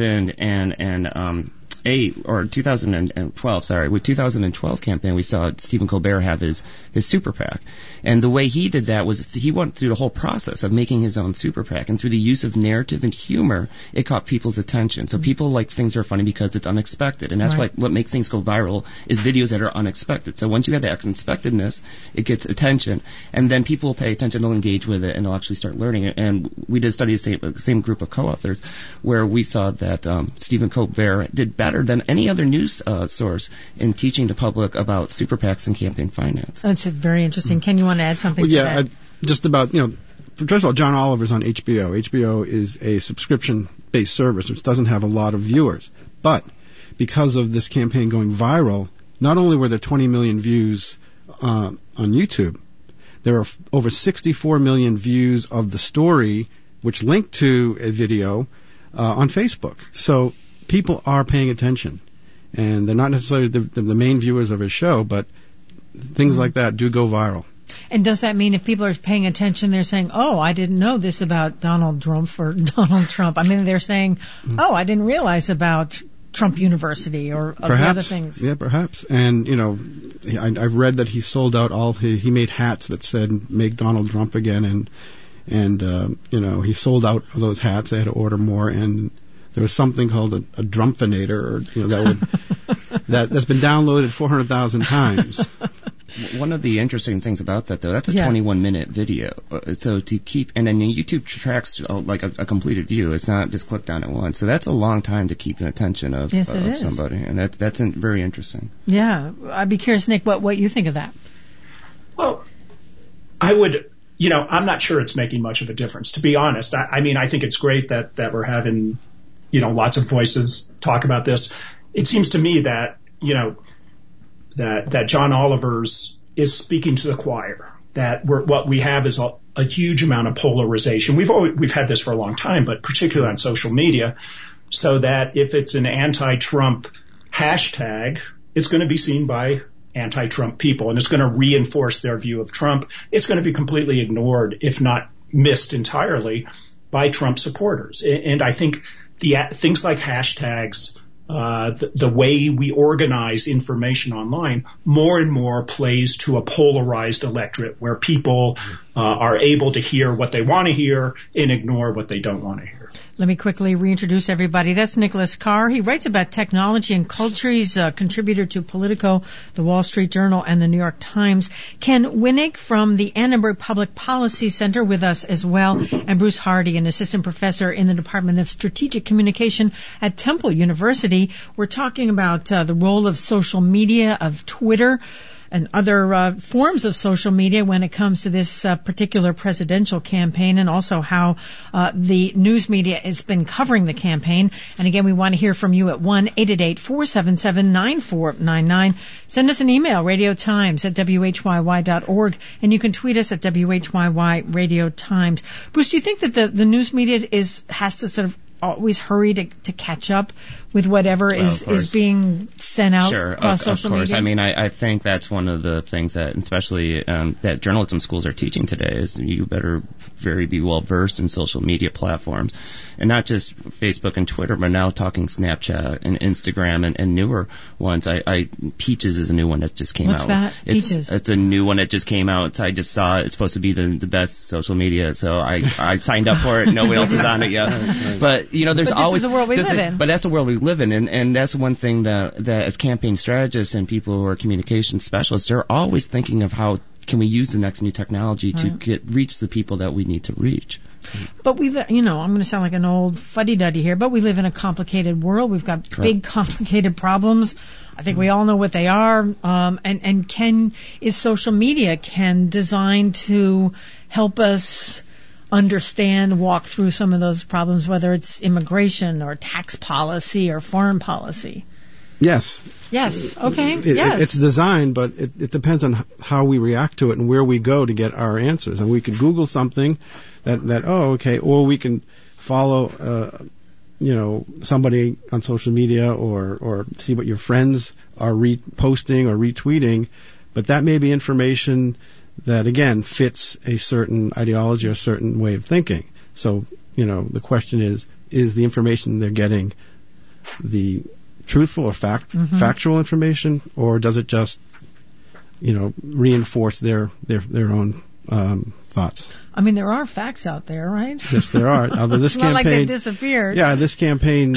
2012 campaign, we saw Stephen Colbert have his super PAC. And the way he did that was he went through the whole process of making his own super PAC. And through the use of narrative and humor, it caught people's attention. So people like things that are funny because it's unexpected. And that's what makes things go viral is videos that are unexpected. So once you have that unexpectedness, it gets attention. And then people will pay attention, they'll engage with it, and they'll actually start learning it. And we did a study, the same group of co-authors, where we saw that Stephen Colbert did better than any other news source in teaching the public about super PACs and campaign finance. That's very interesting. Ken, you want to add something to that? Just about, first of all, John Oliver's on HBO. HBO is a subscription-based service which doesn't have a lot of viewers. But because of this campaign going viral, not only were there 20 million views on YouTube, there are over 64 million views of the story, which linked to a video on Facebook. So people are paying attention, and they're not necessarily the main viewers of his show, but things like that do go viral. And does that mean if people are paying attention, they're saying, oh, I didn't know this about Donald Trump or Donald Trump? I mean, they're saying, oh, I didn't realize about Trump University or other things. Yeah, perhaps. And, I've read that he sold out he made hats that said, make Donald Trump again, and he sold out of those hats. They had to order more, and there was something called a Drumpinator, that's been downloaded 400,000 times. One of the interesting things about that, though, that's a 21-minute video. So to keep, and then YouTube tracks like a completed view. It's not just clicked on at once. So that's a long time to keep the attention of somebody, and that's very interesting. Yeah, I'd be curious, Nick, what you think of that. Well, I would, I'm not sure it's making much of a difference, to be honest. I mean, I think it's great that we're having, lots of voices talk about this. It seems to me that, that John Oliver's is speaking to the choir, that what we have is a huge amount of polarization. We've had this for a long time, but particularly on social media, so that if it's an anti-Trump hashtag, it's going to be seen by anti-Trump people, and it's going to reinforce their view of Trump. It's going to be completely ignored, if not missed entirely, by Trump supporters. And I think things like hashtags, the way we organize information online, more and more plays to a polarized electorate where people are able to hear what they want to hear and ignore what they don't want to hear. Let me quickly reintroduce everybody. That's Nicholas Carr. He writes about technology and culture. He's a contributor to Politico, the Wall Street Journal, and the New York Times. Ken Winnig from the Annenberg Public Policy Center with us as well, and Bruce Hardy, an assistant professor in the Department of Strategic Communication at Temple University. We're talking about the role of social media, of Twitter, and other forms of social media when it comes to this particular presidential campaign, and also how the news media has been covering the campaign. And again, we want to hear from you at 1-888-477-9499. Send us an email, radiotimes@whyy.org, and you can tweet us at WHYY Radio Times. Bruce, do you think that the news media has to sort of always hurry to catch up with whatever is being sent out across social media? Of course. I mean, I think that's one of the things that, especially that journalism schools are teaching today, is you better be well versed in social media platforms, and not just Facebook and Twitter, but now talking Snapchat and Instagram and newer ones. Peaches is a new one that just came out. What's that? Peaches. It's a new one that just came out. I just saw it. It's supposed to be the best social media, so I signed up for it. Nobody else is on it yet, but there's always the world we live in. But that's the world we live in, and that's one thing that as campaign strategists and people who are communication specialists, they're always thinking of how can we use the next new technology to reach the people that we need to reach. But I'm going to sound like an old fuddy-duddy here, but we live in a complicated world. We've got big, complicated problems. I think we all know what they are. Is social media designed to help us walk through some of those problems, whether it's immigration or tax policy or foreign policy? Yes. Yes. Okay. It's designed, but it depends on how we react to it and where we go to get our answers. And we can Google something or we can follow, somebody on social media or see what your friends are reposting or retweeting, but that may be information that, again, fits a certain ideology or a certain way of thinking. So, the question is the information they're getting the truthful or factual information, or does it just, reinforce their own thoughts? I mean, there are facts out there, right? Yes, there are. Although this it's not campaign, like they disappeared. Yeah, this campaign,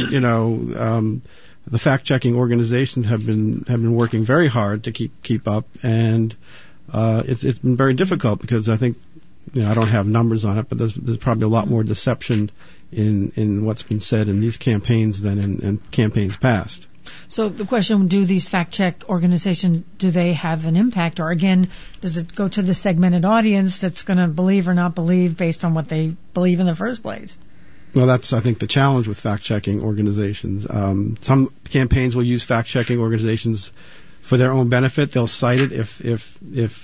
the fact-checking organizations have been working very hard to keep up, and it's been very difficult because I think, I don't have numbers on it, but there's probably a lot more deception in what's been said in these campaigns than in campaigns past. So the question, do these fact-check organizations, do they have an impact? Or again, does it go to the segmented audience that's going to believe or not believe based on what they believe in the first place? Well, that's, I think, the challenge with fact-checking organizations. Some campaigns will use fact-checking organizations for their own benefit. They'll cite it if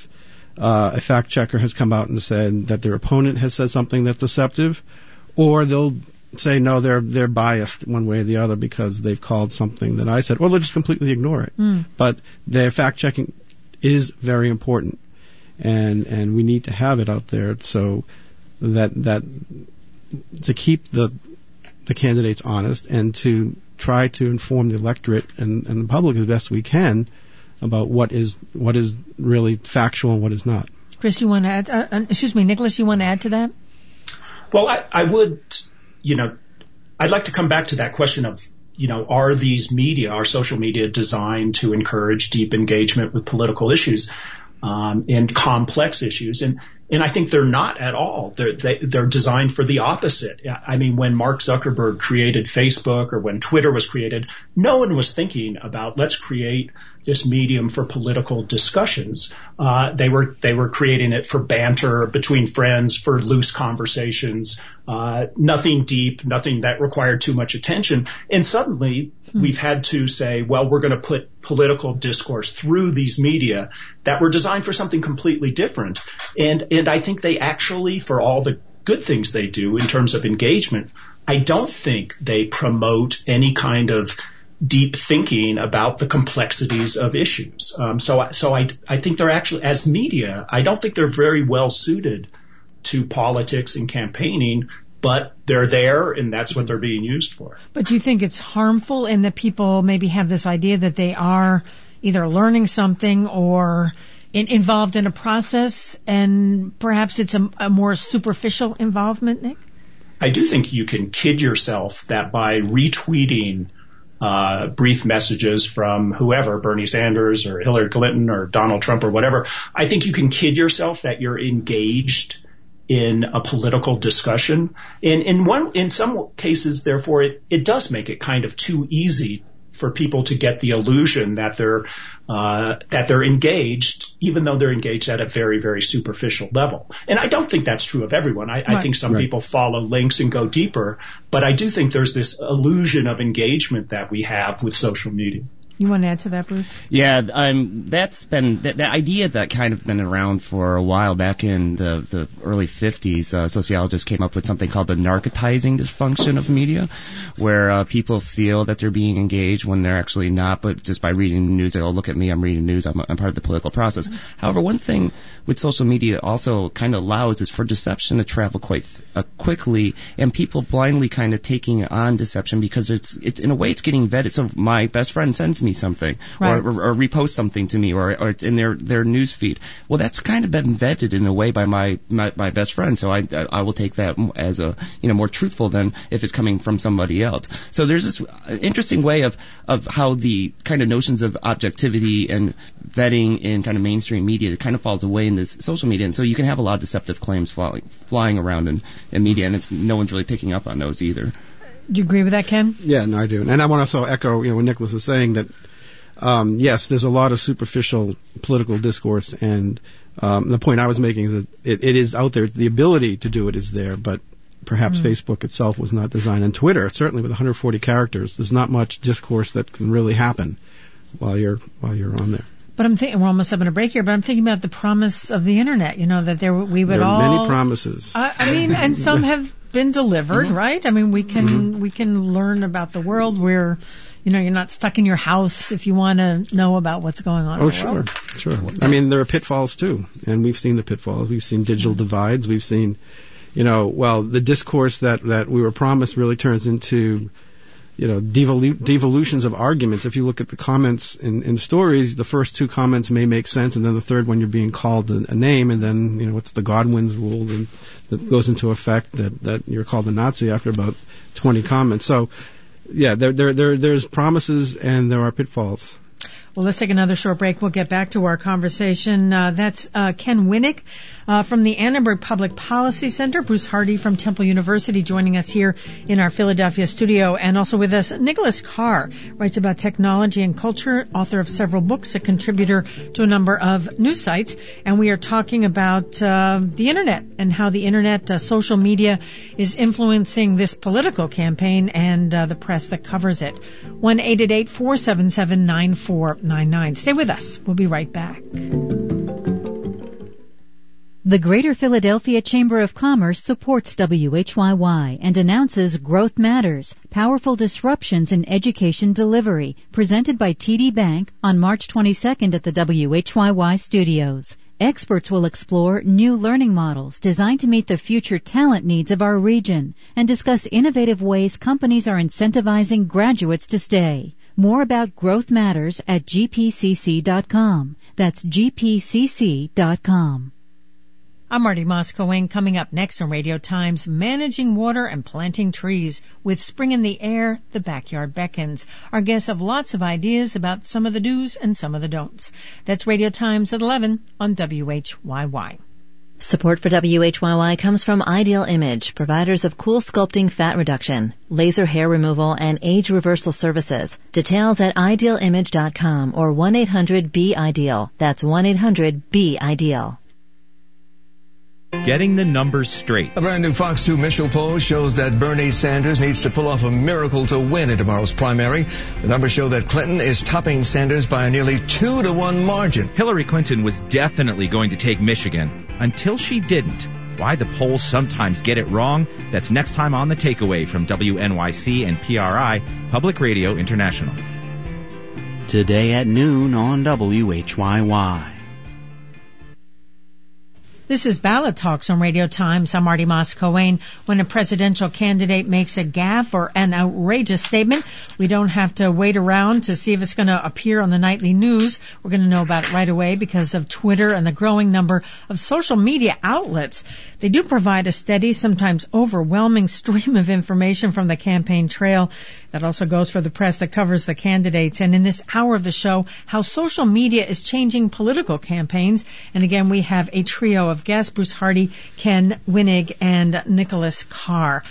a fact-checker has come out and said that their opponent has said something that's deceptive, or they'll say, no, they're biased one way or the other because they've called something that I said, or they'll just completely ignore it. But their fact-checking is very important, and we need to have it out there so that to keep the candidates honest and to try to inform the electorate and the public as best we can about what is really factual and what is not. Chris, you want to add? Nicholas, you want to add to that? Well, I would, I'd like to come back to that question of, are these media, our social media, designed to encourage deep engagement with political issues? and complex issues. And I think they're not at all. They're designed for the opposite. I mean, when Mark Zuckerberg created Facebook or when Twitter was created, no one was thinking about let's create this medium for political discussions. They were creating it for banter between friends, for loose conversations, nothing deep, nothing that required too much attention. And suddenly we've had to say, well, we're going to put political discourse through these media that were designed for something completely different. And I think they actually, for all the good things they do in terms of engagement, I don't think they promote any kind of deep thinking about the complexities of issues. So I think they're actually, as media, I don't think they're very well suited to politics and campaigning, but they're there and that's what they're being used for. But do you think it's harmful in that people maybe have this idea that they are either learning something or involved in a process, and perhaps it's a more superficial involvement, Nick? I do think you can kid yourself that by retweeting brief messages from whoever, Bernie Sanders or Hillary Clinton or Donald Trump or whatever, I think you can kid yourself that you're engaged in a political discussion. In some cases, therefore, it does make it kind of too easy for people to get the illusion that they're engaged, even though they're engaged at a very, very superficial level. And I don't think that's true of everyone. I think some people follow links and go deeper, but I do think there's this illusion of engagement that we have with social media. You want to add to that, Bruce? Yeah, that's been that idea that kind of been around for a while. Back in the early 50s, sociologists came up with something called the narcotizing dysfunction of media, where people feel that they're being engaged when they're actually not, but just by reading the news, they go, look at me, I'm reading news, I'm part of the political process. However, one thing with social media also kind of allows is for deception to travel quite quickly, and people blindly kind of taking on deception because it's in a way it's getting vetted. So my best friend sends me something, right, or repost something to me, or it's in their news feed. Well, that's kind of been vetted in a way by my best friend, so I will take that as a more truthful than if it's coming from somebody else. So there's this interesting way of how the kind of notions of objectivity and vetting in kind of mainstream media kind of falls away in this social media, and so you can have a lot of deceptive claims flying around in media, and no one's really picking up on those either. Do you agree with that, Ken? Yeah, no, I do. And I want to also echo, what Nicholas is saying, that yes, there's a lot of superficial political discourse, and the point I was making is that it is out there. The ability to do it is there, but perhaps Facebook itself was not designed. And Twitter, certainly with 140 characters, there's not much discourse that can really happen while you're on there. But I'm thinking, we're almost having a break here, but I'm thinking about the promise of the internet, that there are many promises. And some have been delivered, right? I mean, we can learn about the world where, you're not stuck in your house if you want to know about what's going on in the world. Sure. I mean, there are pitfalls too, and we've seen the pitfalls. We've seen digital divides. We've seen, the discourse that we were promised really turns into, devolutions of arguments. If you look at the comments in stories, the first two comments may make sense, and then the third one you're being called a name, and then, what's the Godwin's rule that goes into effect that you're called a Nazi after about 20 comments. So, yeah, there's promises and there are pitfalls. Well, let's take another short break. We'll get back to our conversation. That's Ken Winnick from the Annenberg Public Policy Center, Bruce Hardy from Temple University joining us here in our Philadelphia studio, and also with us, Nicholas Carr, writes about technology and culture, author of several books, a contributor to a number of news sites, and we are talking about the Internet and how the Internet, social media, is influencing this political campaign and the press that covers it. 1-888-477-9499. Stay with us. We'll be right back. The Greater Philadelphia Chamber of Commerce supports WHYY and announces Growth Matters, Powerful Disruptions in Education Delivery, presented by TD Bank on March 22nd at the WHYY studios. Experts will explore new learning models designed to meet the future talent needs of our region and discuss innovative ways companies are incentivizing graduates to stay. More about Growth Matters at gpcc.com. That's gpcc.com. I'm Marty Moscow. Coming up next on Radio Times, managing water and planting trees. With spring in the air, the backyard beckons. Our guests have lots of ideas about some of the do's and some of the don'ts. That's Radio Times at 11 on WHYY. Support for WHYY comes from Ideal Image, providers of cool sculpting fat reduction, laser hair removal, and age reversal services. Details at idealimage.com or 1-800-BE-IDEAL. That's 1-800-BE-IDEAL. Getting the numbers straight. A brand new Fox 2 Mitchell poll shows that Bernie Sanders needs to pull off a miracle to win in tomorrow's primary. The numbers show that Clinton is topping Sanders by a nearly 2-to-1 margin. Hillary Clinton was definitely going to take Michigan until she didn't. Why the polls sometimes get it wrong? That's next time on The Takeaway from WNYC and PRI, Public Radio International. Today at noon on WHYY. This is Ballot Talks on Radio Times. I'm Marty Moscow-Wayne. When a presidential candidate makes a gaffe or an outrageous statement, we don't have to wait around to see if it's going to appear on the nightly news. We're going to know about it right away because of Twitter and the growing number of social media outlets. They do provide a steady, sometimes overwhelming stream of information from the campaign trail. That also goes for the press that covers the candidates. And in this hour of the show, how social media is changing political campaigns. And again, we have a trio of guests, Bruce Hardy, Ken Winnig, and Nicholas Carr.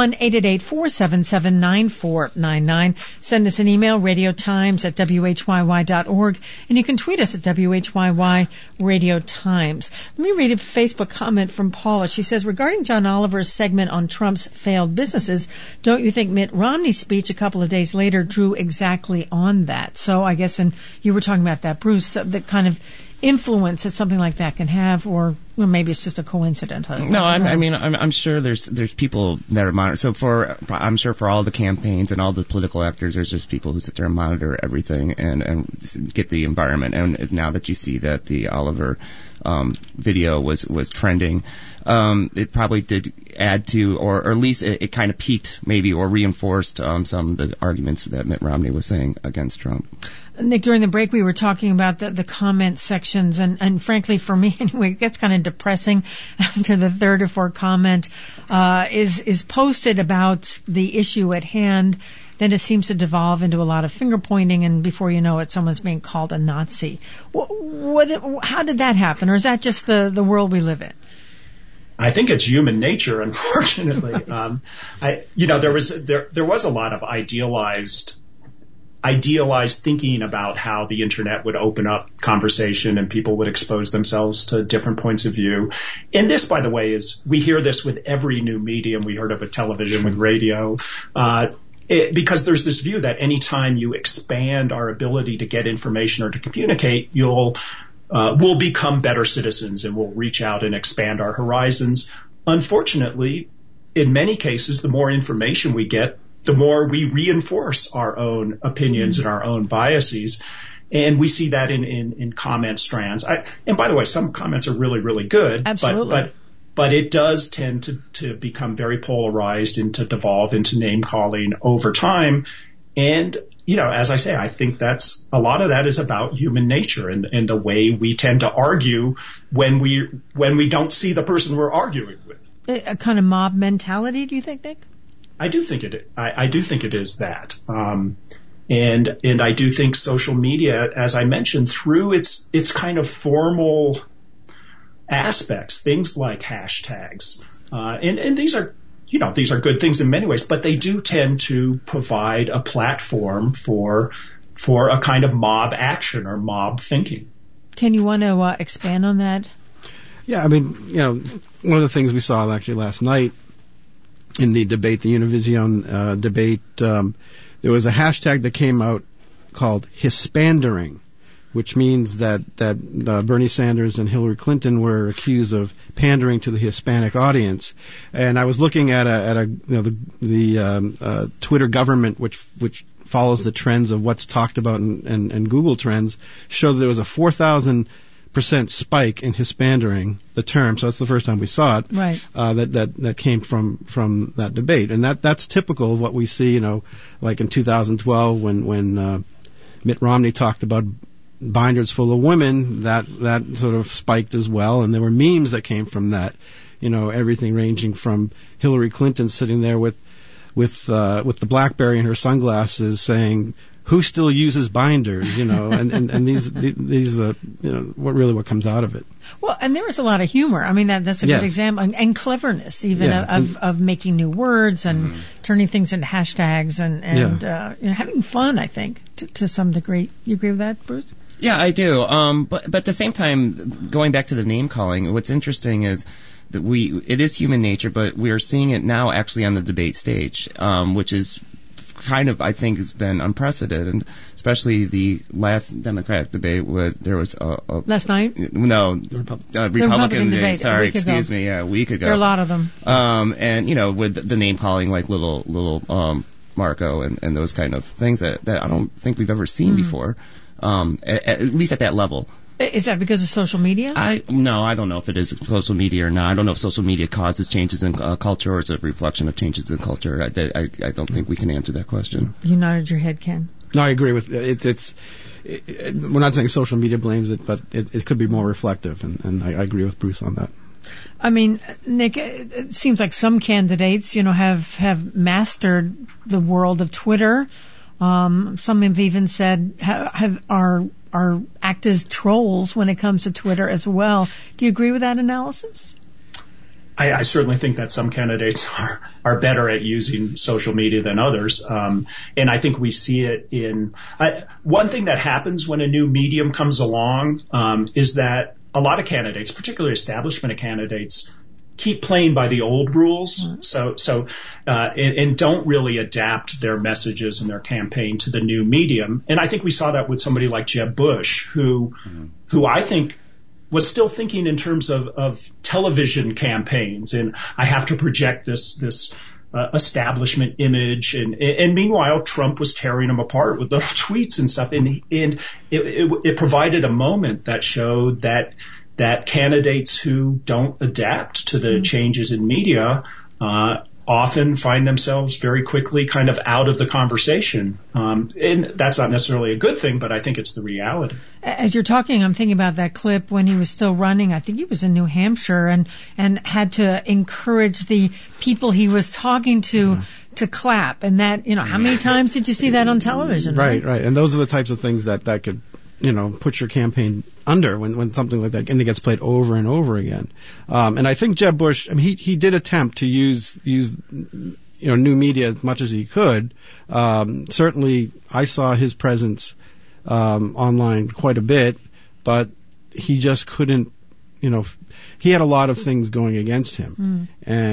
1-888-477-9499. Send us an email, radiotimes@whyy.org, and you can tweet us at WHYY Radio Times. Let me read a Facebook comment from Paula. She says, regarding John Oliver's segment on Trump's failed businesses, don't you think Mitt Romney's speech a couple of days later drew exactly on that? So I guess, and you were talking about that, Bruce, the kind of influence that something like that can have, or well, maybe it's just a coincidence. No, I'm sure there's people that are monitoring. So I'm sure for all the campaigns and all the political actors, there's just people who sit there and monitor everything and get the environment. And now that you see that the Oliver video was trending, it probably did add to, or at least it kind of piqued maybe or reinforced some of the arguments that Mitt Romney was saying against Trump. Nick, during the break we were talking about the comment sections, and frankly for me anyway, it gets kind of depressing after the third or fourth comment is posted about the issue at hand. Then it seems to devolve into a lot of finger pointing, and before you know it, someone's being called a Nazi. How did that happen, or is that just the world we live in? I think it's human nature, unfortunately. There was a lot of idealized thinking about how the internet would open up conversation and people would expose themselves to different points of view. And this, by the way, we hear this with every new medium. We heard of it television, with radio, because there's this view that anytime you expand our ability to get information or to communicate, we'll become better citizens and we'll reach out and expand our horizons. Unfortunately, in many cases, the more information we get, the more we reinforce our own opinions and our own biases. And we see that in comment strands. And by the way, some comments are really, really good. Absolutely. But it does tend to become very polarized and to devolve into name calling over time. And, as I say, I think a lot of that is about human nature and the way we tend to argue when we don't see the person we're arguing with. A kind of mob mentality, do you think, Nick? I do think it is that. And I do think social media, as I mentioned, through its kind of formal aspects, things like hashtags, and these are good things in many ways, but they do tend to provide a platform for a kind of mob action or mob thinking. Ken, you want to expand on that? Yeah, one of the things we saw actually last night in the debate, the Univision debate, there was a hashtag that came out called Hispandering, which means that Bernie Sanders and Hillary Clinton were accused of pandering to the Hispanic audience. And I was looking at the Twitter government, which follows the trends of what's talked about and Google Trends, showed that there was a 4,000% spike in Hispandering, the term. So that's the first time we saw it. Right. That came from that debate, and that's typical of what we see. Like in 2012 when Mitt Romney talked about binders full of women, that sort of spiked as well, and there were memes that came from that. Everything ranging from Hillary Clinton sitting there with the BlackBerry and her sunglasses saying, "Who still uses binders?" And these what comes out of it. Well, and there was a lot of humor. I mean, that's a good example, and cleverness even of making new words and turning things into hashtags and having fun. I think to some degree. You agree with that, Bruce? Yeah, I do. But at the same time, going back to the name calling, what's interesting is that it is human nature, but we are seeing it now actually on the debate stage, which is kind of, I think, has been unprecedented, especially the last Democratic debate where there was last night? No, Republican debate. Sorry, excuse me. Yeah, a week ago. There are a lot of them. And with the name calling, like little Marco and those kind of things that I don't think we've ever seen before, at least at that level. Is that because of social media? No, I don't know if it is social media or not. I don't know if social media causes changes in culture or is it a reflection of changes in culture. I don't think we can answer that question. You nodded your head, Ken. No, I agree with it. We're not saying social media blames it, but it could be more reflective, and I agree with Bruce on that. I mean, Nick, it seems like some candidates, have mastered the world of Twitter. Some have even said are act as trolls when it comes to Twitter as well. Do you agree with that analysis? I certainly think that some candidates are better at using social media than others. And I think we see it in one thing that happens when a new medium comes along is that a lot of candidates, particularly establishment candidates, keep playing by the old rules, and don't really adapt their messages and their campaign to the new medium. And I think we saw that with somebody like Jeb Bush, who I think was still thinking in terms of television campaigns, and I have to project this establishment image, and meanwhile Trump was tearing them apart with little tweets and stuff, and it provided a moment that showed that candidates who don't adapt to the changes in media often find themselves very quickly kind of out of the conversation. And that's not necessarily a good thing, but I think it's the reality. As you're talking, I'm thinking about that clip when he was still running. I think he was in New Hampshire and had to encourage the people he was talking to clap. And that, how many times did you see that on television? Right. And those are the types of things that could, put your campaign under when something like that, and it gets played over and over again. And I think Jeb Bush, he did attempt to use new media as much as he could. Certainly I saw his presence online quite a bit, but he just couldn't, he had a lot of things going against him.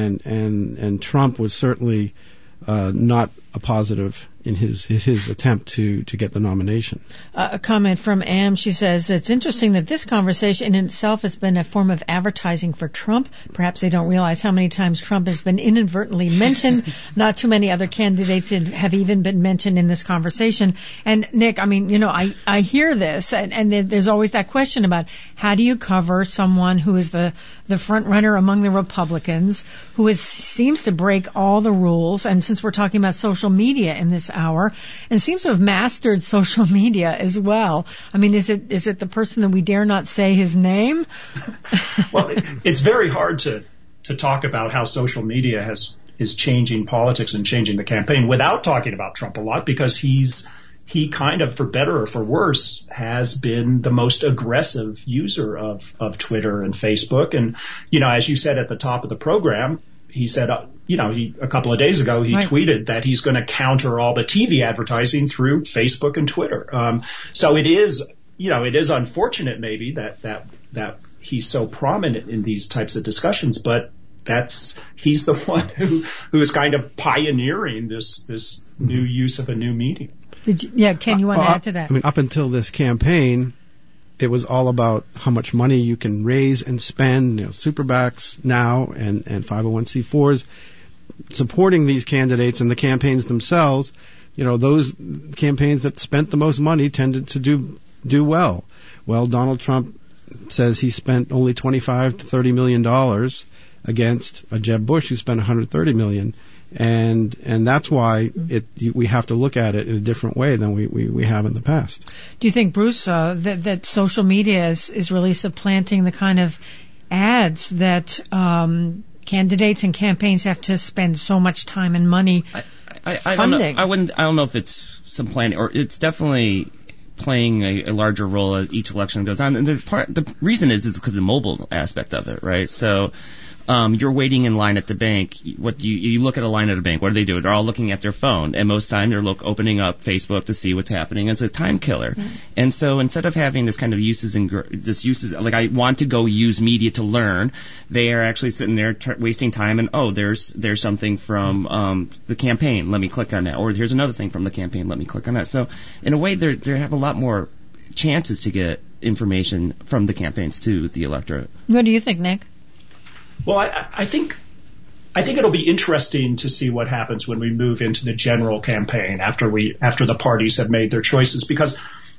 And Trump was certainly not a positive in his attempt to get the nomination. A comment from Am. She says, it's interesting that this conversation in itself has been a form of advertising for Trump. Perhaps they don't realize how many times Trump has been inadvertently mentioned. Not too many other candidates have even been mentioned in this conversation. And Nick, I hear this, and there's always that question about how do you cover someone who is the front runner among the Republicans, who seems to break all the rules, and since we're talking about social media in this hour, and seems to have mastered social media as well. I mean, is it the person that we dare not say his name? Well, it's very hard to talk about how social media is changing politics and changing the campaign without talking about Trump a lot, because he kind of, for better or for worse, has been the most aggressive user of Twitter and Facebook. And, as you said at the top of the program, he said, a couple of days ago, he tweeted that he's going to counter all the TV advertising through Facebook and Twitter. So it is unfortunate maybe that he's so prominent in these types of discussions, but he's the one who is kind of pioneering this new use of a new medium. Ken, you want to add to that? I mean, up until this campaign, it was all about how much money you can raise and spend, super PACs now and 501c4s supporting these candidates and the campaigns themselves. Those campaigns that spent the most money tended to do well. Well, Donald Trump says he spent only $25 to $30 million against a Jeb Bush who spent $130 million. And that's why we have to look at it in a different way than we have in the past. Do you think, Bruce, that social media is really supplanting the kind of ads that candidates and campaigns have to spend so much time and money funding? I don't know if it's supplanting, or it's definitely playing a larger role as each election goes on. And the reason is because of the mobile aspect of it, right? So you're waiting in line at the bank. You look at a line at a bank. What do they do? They're all looking at their phone, and most time they're opening up Facebook to see what's happening. It's a time killer. Mm-hmm. And so instead of having this kind of uses like I want to go use media to learn, they are actually sitting there wasting time. And there's something from the campaign. Let me click on that. Or here's another thing from the campaign. Let me click on that. So in a way, they have a lot more chances to get information from the campaigns to the electorate. What do you think, Nick? Well, I think it'll be interesting to see what happens when we move into the general campaign after the parties have made their choices, because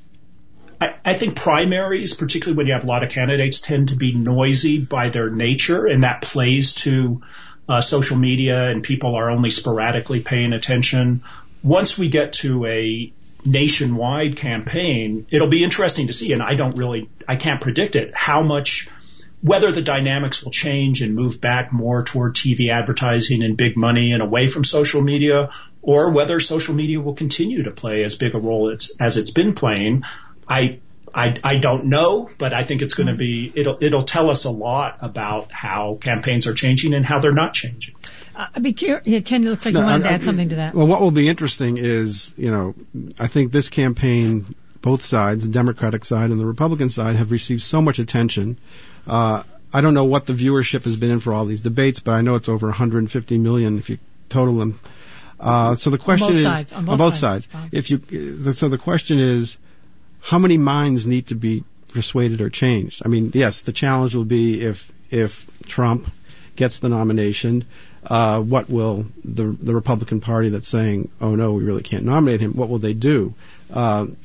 I think primaries, particularly when you have a lot of candidates, tend to be noisy by their nature, and that plays to social media, and people are only sporadically paying attention. Once we get to a nationwide campaign, it'll be interesting to see, and I can't predict it, whether the dynamics will change and move back more toward TV advertising and big money and away from social media, or whether social media will continue to play as big a role as it's been playing. I don't know, but I think it's going to be, it'll tell us a lot about how campaigns are changing and how they're not changing. I'd be curious. Ken, it looks like you wanted to add something to that. Well, what will be interesting is, I think this campaign, both sides, the Democratic side and the Republican side, have received so much attention. I don't know what the viewership has been in for all these debates, but I know it's over 150 million if you total them. So the question is on both sides. So the question is, how many minds need to be persuaded or changed? I mean, yes, the challenge will be if Trump gets the nomination, what will the Republican Party that's saying, oh no, we really can't nominate him, what will they do? And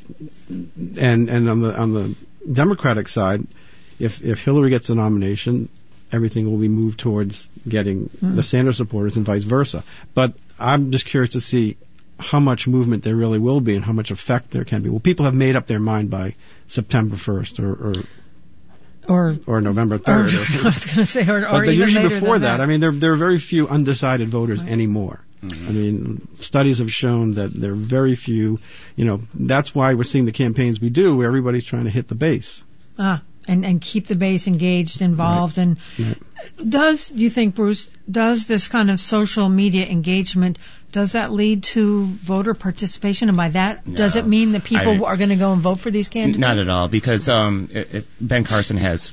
on the Democratic side, if Hillary gets the nomination, everything will be moved towards getting the Sanders supporters and vice versa. But I'm just curious to see how much movement there really will be and how much effect there can be. Will people have made up their mind by September 1st or November 3rd? I was going to say, or but even usually later before than that. I mean, there are very few undecided voters anymore. Mm-hmm. I mean, studies have shown that there are very few. That's why we're seeing the campaigns we do, where everybody's trying to hit the base. And keep the base engaged, involved. Right. And you think, Bruce, does this kind of social media engagement, does that lead to voter participation? And by that, does it mean that people are going to go and vote for these candidates? Not at all, because if Ben Carson has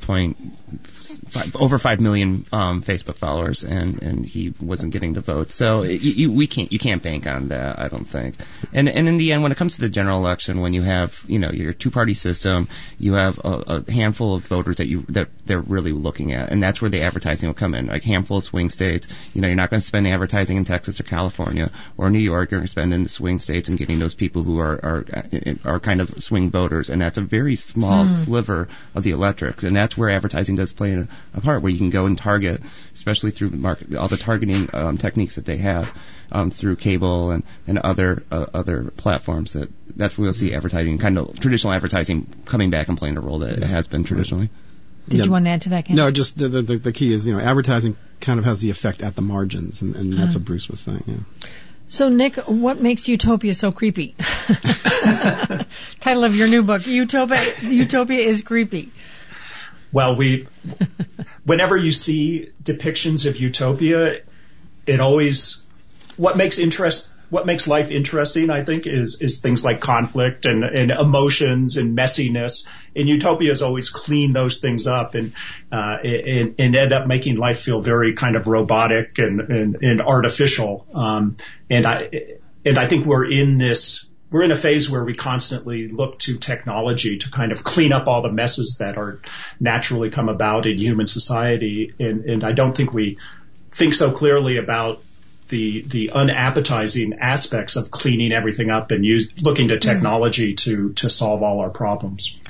over 5 million Facebook followers, and he wasn't getting the votes. So you can't bank on that, I don't think. And in the end, when it comes to the general election, when you have your two-party system, you have a handful of voters that they're really looking at, and that's where the advertising will come in. Like handful of swing states, you're not going to spend advertising in Texas or California or New York. You're going to spend in the swing states and getting those people who are kind of swing voters, and that's a very small sliver of the electorate, and that's where advertising does play a part, where you can go and target, especially through the market, all the targeting techniques that they have through cable and other platforms. That's where we'll see advertising, kind of traditional advertising, coming back and playing a role that it has been traditionally. Did you want to add to that, Ken? No, just the key is, advertising kind of has the effect at the margins, and that's what Bruce was saying. Yeah. So, Nick, what makes Utopia so creepy? Title of your new book, Utopia is Creepy. Well, whenever you see depictions of utopia, it always, what makes life interesting, I think, is things like conflict and emotions and messiness. And utopias always clean those things up and end up making life feel very kind of robotic and artificial. And I think we're in a phase where we constantly look to technology to kind of clean up all the messes that are naturally come about in human society. And I don't think we think so clearly about the unappetizing aspects of cleaning everything up and looking to technology to solve all our problems.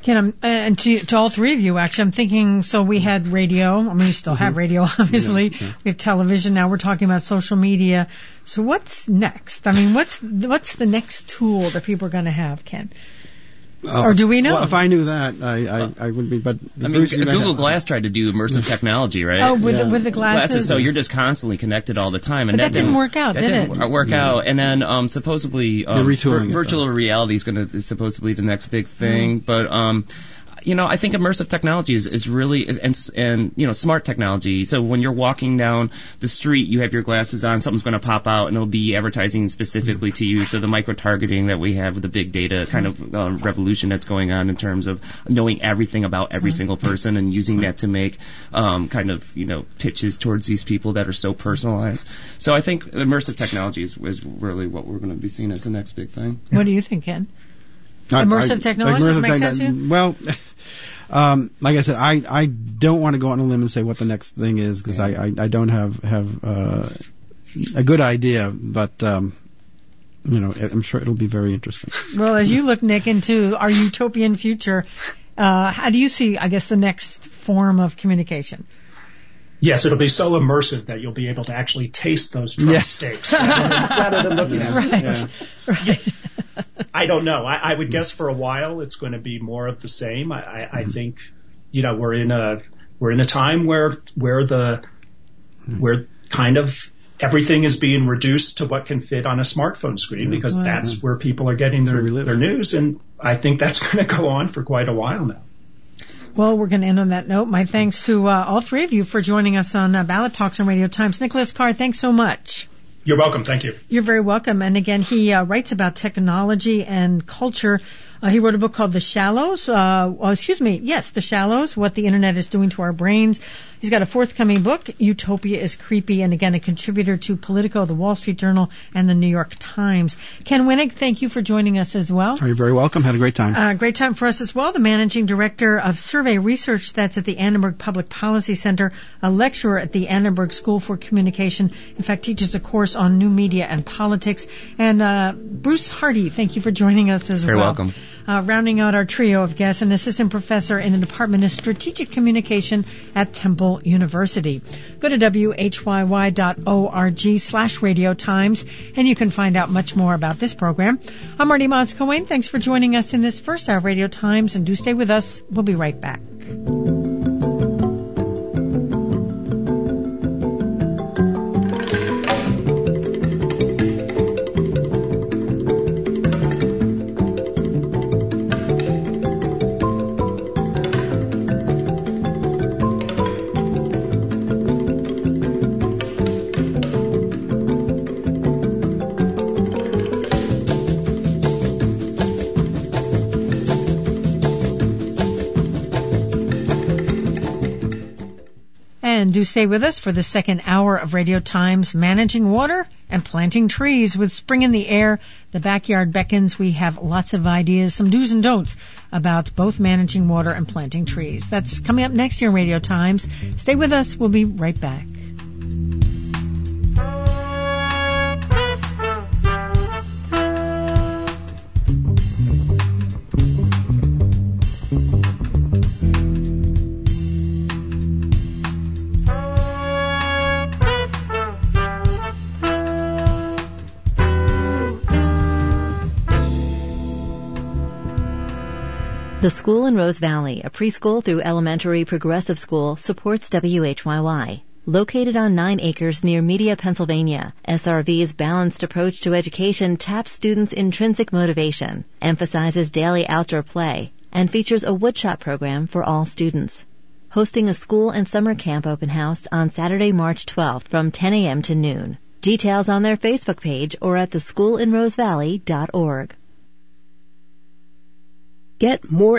Ken, and to all three of you, actually, I'm thinking, so we had radio. I mean, we still have radio, obviously. Yeah. We have television. Now we're talking about social media. So what's next? I mean, what's the next tool that people are going to have, Ken? Or do we know? Well, if I knew that, I would be. But I mean, Google Glass tried to do immersive technology, right? Oh, with the glasses. So you're just constantly connected all the time, and that didn't work out, did it? That didn't work out. And then supposedly virtual reality is supposedly the next big thing, but. I think immersive technology is really, and smart technology. So when you're walking down the street, you have your glasses on, something's going to pop out and it'll be advertising specifically to you. So the micro-targeting that we have with the big data kind of revolution that's going on in terms of knowing everything about every single person and using that to make pitches towards these people that are so personalized. So I think immersive technology is really what we're going to be seeing as the next big thing. What do you think, Ken? Immersive technology makes sense to you? Well, like I said, I don't want to go on a limb and say what the next thing is because I don't have a good idea, but I'm sure it'll be very interesting. Well, as you look, Nick, into our utopian future, how do you see, I guess, the next form of communication? Yes, it'll be so immersive that you'll be able to actually taste those Trump steaks rather than looking at them. Right. I don't know. I would guess for a while it's going to be more of the same. I think, we're in a time where kind of everything is being reduced to what can fit on a smartphone screen because that's where people are getting their news, and I think that's going to go on for quite a while now. Well, we're going to end on that note. My thanks to all three of you for joining us on Ballot Talks on Radio Times. Nicholas Carr, thanks so much. You're welcome. Thank you. You're very welcome. And again, he writes about technology and culture. He wrote a book called The Shallows. The Shallows, What the Internet is Doing to Our Brains. He's got a forthcoming book, Utopia is Creepy, and again, a contributor to Politico, The Wall Street Journal, and The New York Times. Ken Winnig, thank you for joining us as well. You're very welcome. Had a great time. Great time for us as well. The managing director of survey research that's at the Annenberg Public Policy Center, a lecturer at the Annenberg School for Communication. In fact, teaches a course on new media and politics. And Bruce Hardy, thank you for joining us as well. Very welcome. Rounding out our trio of guests, an assistant professor in the Department of Strategic Communication at Temple University. Go to whyy.org/Radio Times, and you can find out much more about this program. I'm Marty Moss-Coane. Thanks for joining us in this first hour of Radio Times, and do stay with us. We'll be right back. Do stay with us for the second hour of Radio Times, Managing Water and Planting Trees. With spring in the air, the backyard beckons. We have lots of ideas, some do's and don'ts about both managing water and planting trees. That's coming up next year in Radio Times. Stay with us. We'll be right back. The School in Rose Valley, a preschool through elementary progressive school, supports WHYY. Located on 9 acres near Media, Pennsylvania, SRV's balanced approach to education taps students' intrinsic motivation, emphasizes daily outdoor play, and features a woodshop program for all students. Hosting a school and summer camp open house on Saturday, March 12th from 10 a.m. to noon. Details on their Facebook page or at thesschoolinrosevalley.org. Get more